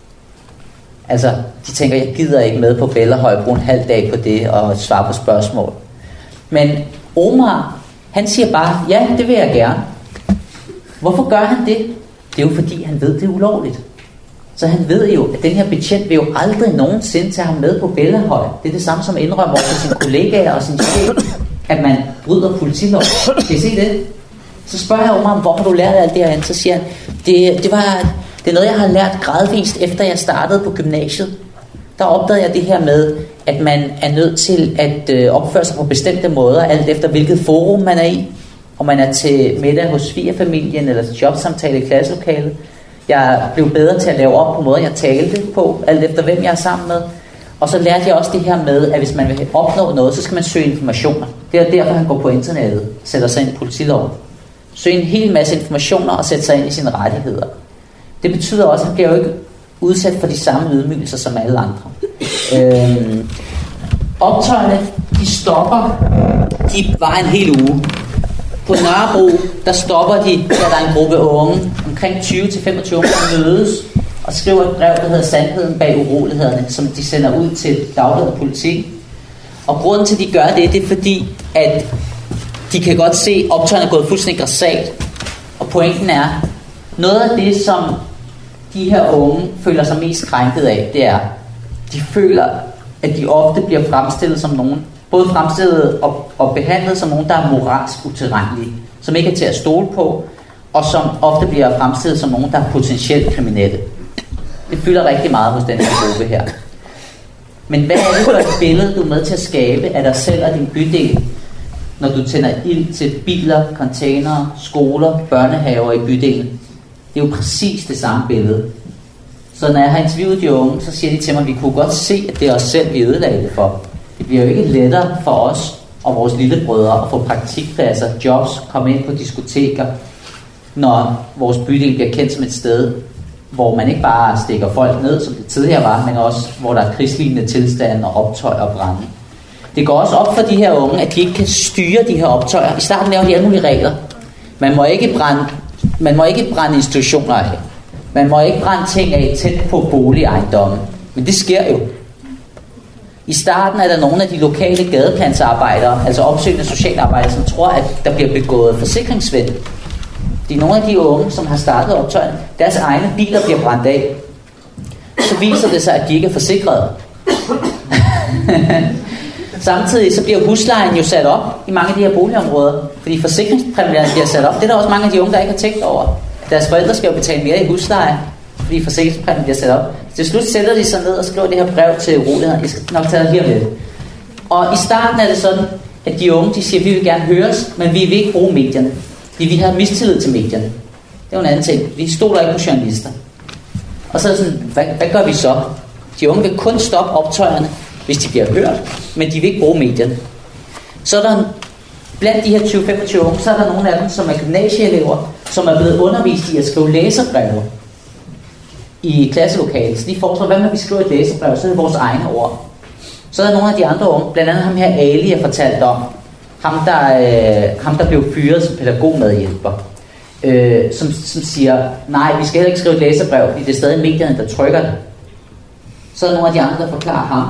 Altså, de tænker, jeg gider ikke med på Bellahøj, bruge en halv dag på det og svare på spørgsmål. Men Omar, han siger bare, ja, det vil jeg gerne. Hvorfor gør han det? Det er jo fordi, han ved, det er ulovligt. Så han ved jo, at den her betjent vil jo aldrig nogensinde tage ham med på Bellahøj. Det er det samme som indrømmer over for sine kollegaer og sin chef, at man bryder politiloven. Kan I se det? Så spørger jeg Omar, hvor har du lært alt det her? Så siger han, det, det, var, det er noget, jeg har lært gradvist, efter jeg startede på gymnasiet. Der opdagede jeg det her med, at man er nødt til at øh, opføre sig på bestemte måder, alt efter hvilket forum man er i. Om man er til middag hos svigerfamilien eller til jobsamtale i klasselokalet. Jeg blev bedre til at lave op på måder, jeg talte på, alt efter hvem jeg er sammen med. Og så lærte jeg også det her med, at hvis man vil opnå noget, så skal man søge informationer. Det er derfor, han går på internettet, sætter sig ind i politiloven. Søge en hel masse informationer og sætte sig ind i sine rettigheder. Det betyder også, at han bliver jo ikke udsat for de samme ydmygelser som alle andre. Øhm, optøjerne, de stopper, de var en hel uge. På Nørrebro, der stopper de, der er en gruppe unge, omkring tyve til femogtyve unge, der mødes og skriver et brev, der hedder Sandheden bag urolighederne, som de sender ud til Dagbladet Politik. Og grunden til, at de gør det, det er fordi, at de kan godt se, at optøjerne er gået fuldstændig grassat. Og pointen er, noget af det, som de her unge føler sig mest krænket af, det er, de føler, at de ofte bliver fremstillet som nogen, både fremstillet og, og behandlet som nogen, der er moralsk utilregnelige, som ikke er til at stole på, og som ofte bliver fremstillet som nogen, der er potentielt kriminelle. Det fylder rigtig meget hos den her gruppe her. Men hvad er det for et billede, du er med til at skabe af dig selv og din bydel, når du tænder ild til biler, containere, skoler, børnehaver i bydelen? Det er jo præcis det samme billede. Så når jeg har interviewet de unge, så siger de til mig, at vi kunne godt se, at det er os selv, vi ødelagde det for. Det bliver jo ikke lettere for os og vores lillebrødre at få praktikpladser, jobs, komme ind på diskoteker, når vores bydel bliver kendt som et sted, hvor man ikke bare stikker folk ned, som det tidligere var, men også hvor der er krigslignende tilstande og optøj og brænde. Det går også op for de her unge, at de ikke kan styre de her optøjer. I starten laver de alle mulige regler. Man må ikke brænde, man må ikke brænde institutioner af. Man må ikke brænde ting af tæt på boligejendomme. Men det sker jo. I starten er der nogle af de lokale gadeplansarbejdere, altså opsøgende socialarbejdere, som tror, at der bliver begået forsikringssvindel. Det er nogle af de unge, som har startet optøjerne. Deres egne biler bliver brændt af. Så viser det sig, at de ikke er forsikrede. Samtidig så bliver huslejen jo sat op i mange af de her boligområder, fordi forsikringspræmierne bliver sat op. Det er der også mange af de unge, der ikke har tænkt over. Deres forældre skal jo betale mere i husleje, fordi forsikringspræmien bliver sat op. Til slut sætter de sig ned og skriver det her brev til uroligheden. Jeg skal nok tage det lige om lidt. Og i starten er det sådan, at de unge de siger, at vi vil gerne høres, men vi vil ikke bruge medierne. Fordi vi har mistillid til medierne. Det er jo en anden ting. Vi stoler ikke på journalister. Og så er det sådan, hvad, hvad gør vi så? De unge vil kun stoppe optøjerne, hvis de bliver hørt, men de vil ikke bruge medierne. Så er der blandt de her tyve til femogtyve unge, så er der nogle af dem, som er gymnasieelever, som er blevet undervist i at skrive læserbreve i klasselokalet. Så de foreslår, hvad med vi skriver et læserbrev, så er det vores egne ord. Så er der nogle af de andre unge, blandt andet ham her Ali, jeg fortalte om, ham der, øh, ham der blev fyret som pædagogmedhjælper, øh, som, som siger, nej, vi skal heller ikke skrive et læserbrev, fordi det er stadig medierne, der trykker det. Så er der nogle af de andre, der forklarer ham,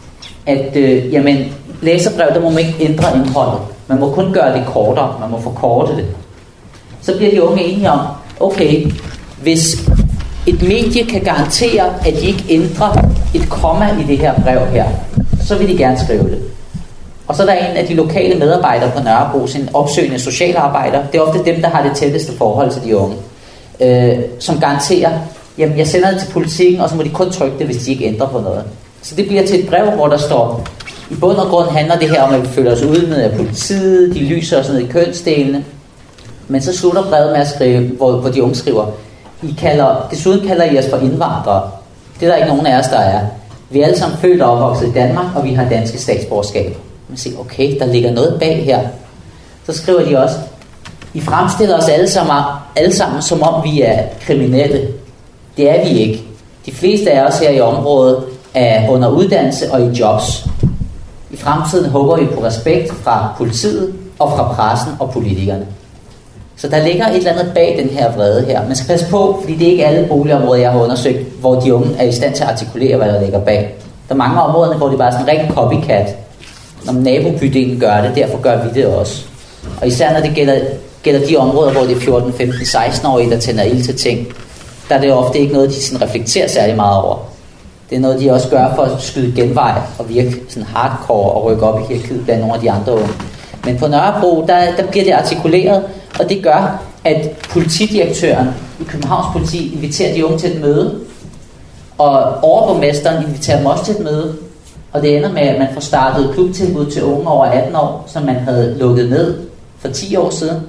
at øh, jamen, læserbrev, der må man ikke ændre indholdet. Man må kun gøre det kortere, man må forkorte det. Så bliver de unge enige om, okay, hvis et medie kan garantere, at de ikke ændrer et komma i det her brev her, så vil de gerne skrive det. Og så er der en af de lokale medarbejdere på Nørrebro, sin opsøgende socialarbejder. Det er ofte dem, der har det tætteste forhold til de unge, øh, som garanterer, jamen jeg sender det til politikken, og så må de kun trykke det, hvis de ikke ændrer på noget. Så det bliver til et brev, hvor der står, i bund og grund handler det her om, at vi føler os udnyttet af politiet, de lyser os ned i kønsdelene. Men så slutter brevet med at skrive, hvor, hvor de unge skriver, I kalder, desuden kalder I os for indvandrere. Det er der ikke nogen af os, der er. Vi er alle sammen født og opvokset i Danmark, og vi har danske statsborgerskab. Man siger, okay, der ligger noget bag her. Så skriver de også, I fremstiller os alle sammen, alle sammen som om vi er kriminelle. Det er vi ikke. De fleste af os her i området er under uddannelse og i jobs. I fremtiden håber vi på respekt fra politiet og fra pressen og politikerne. Så der ligger et eller andet bag den her vrede her. Man skal passe på, fordi det er ikke alle boligområder, jeg har undersøgt, hvor de unge er i stand til at artikulere, hvad der ligger bag. Der er mange områder, hvor det bare er sådan en rigtig copycat. Når nabobydelen gør det, derfor gør vi det også. Og især når det gælder, gælder de områder, hvor det er fjorten, femten, seksten-årige, der tænder ild til ting, der er det ofte ikke noget, de sådan reflekterer særlig meget over. Det er noget, de også gør for at skyde genvej og virke sådan hardcore og rykke op i hierarkiet blandt nogle af de andre unge. Men på Nørrebro, der, der bliver det artikuleret, og det gør, at politidirektøren i Københavns Politi inviterer de unge til et møde, og overborgmesteren inviterer dem også til et møde, og det ender med, at man får startet klubtilbud til unge over atten år, som man havde lukket ned for ti år siden.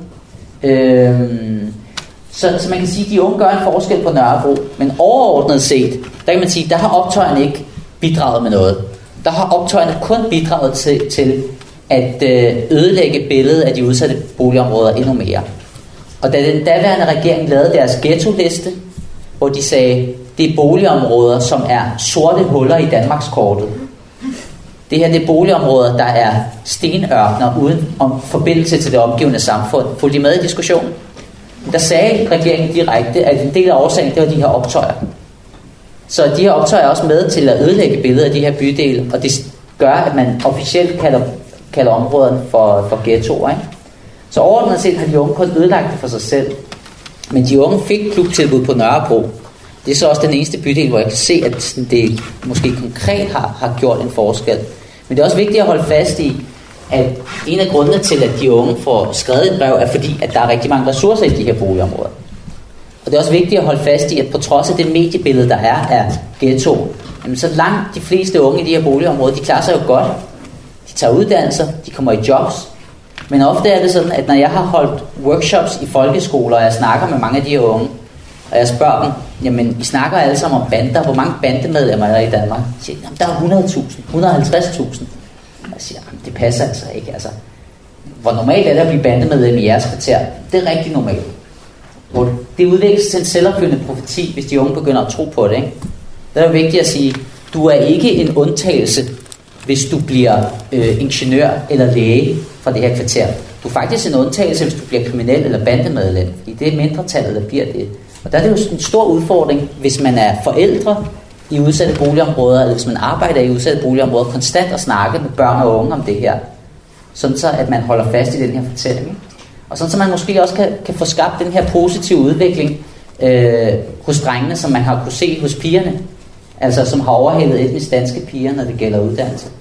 Øhm, så, så man kan sige, at de unge gør en forskel på Nørrebro, men overordnet set, der kan man sige, der har optøjerne ikke bidraget med noget. Der har optøjerne kun bidraget til, til at øh, ødelægge billedet af de udsatte boligområder endnu mere. Og da den daværende regering lavede deres ghetto-liste, hvor de sagde, det er boligområder, som er sorte huller i Danmarkskortet. Det her det er boligområder, der er stenørkner uden om forbindelse til det omgivende samfund. Fulgte de med i diskussionen? Der sagde regeringen direkte, at en del af årsagen, det var de her optøjer. Så de her optøjer er også med til at ødelægge billedet af de her bydele, og det gør, at man officielt kalder, kalder områderne for, for ghettoer. Ikke? Så overordnet set har de unge kun ødelagt det for sig selv. Men de unge fik klubtilbud på Nørrebro. Det er så også den eneste bydel, hvor jeg kan se, at det måske konkret har, har gjort en forskel. Men det er også vigtigt at holde fast i, at en af grundene til, at de unge får skrevet et brev, er fordi, at der er rigtig mange ressourcer i de her boligområder. Og det er også vigtigt at holde fast i, at på trods af det mediebillede, der er af ghetto, jamen så langt de fleste unge i de her boligområder, de klarer sig jo godt. De tager uddannelser, de kommer i jobs. Men ofte er det sådan, at når jeg har holdt workshops i folkeskoler, og jeg snakker med mange af de her unge, og jeg spørger dem, jamen I snakker alle sammen om bander, hvor mange bandemedlemmer er der i Danmark? Jeg siger, jamen der er hundrede tusind, et hundrede og halvtreds tusind. Jeg siger, jamen det passer altså ikke. Altså, hvor normalt er det at blive bandemedlem i jeres kvarter? Det er rigtig normalt. hvor det udvikles til en selvopfyldende profeti, hvis de unge begynder at tro på det, ikke? Det er jo vigtigt at sige, du er ikke en undtagelse, hvis du bliver øh, ingeniør eller læge fra det her kvarter. Du er faktisk en undtagelse, hvis du bliver kriminel eller bandemedlem, fordi det er mindretallet, der bliver det. Og der er det jo en stor udfordring, hvis man er forældre i udsatte boligområder, eller hvis man arbejder i udsatte boligområder, konstant at snakke med børn og unge om det her, sådan så at man holder fast i den her fortælling. Og sådan så man måske også kan, kan få skabt den her positive udvikling øh, hos drengene, som man har kunne se hos pigerne, altså som har overhældet etnisk danske piger, når det gælder uddannelse.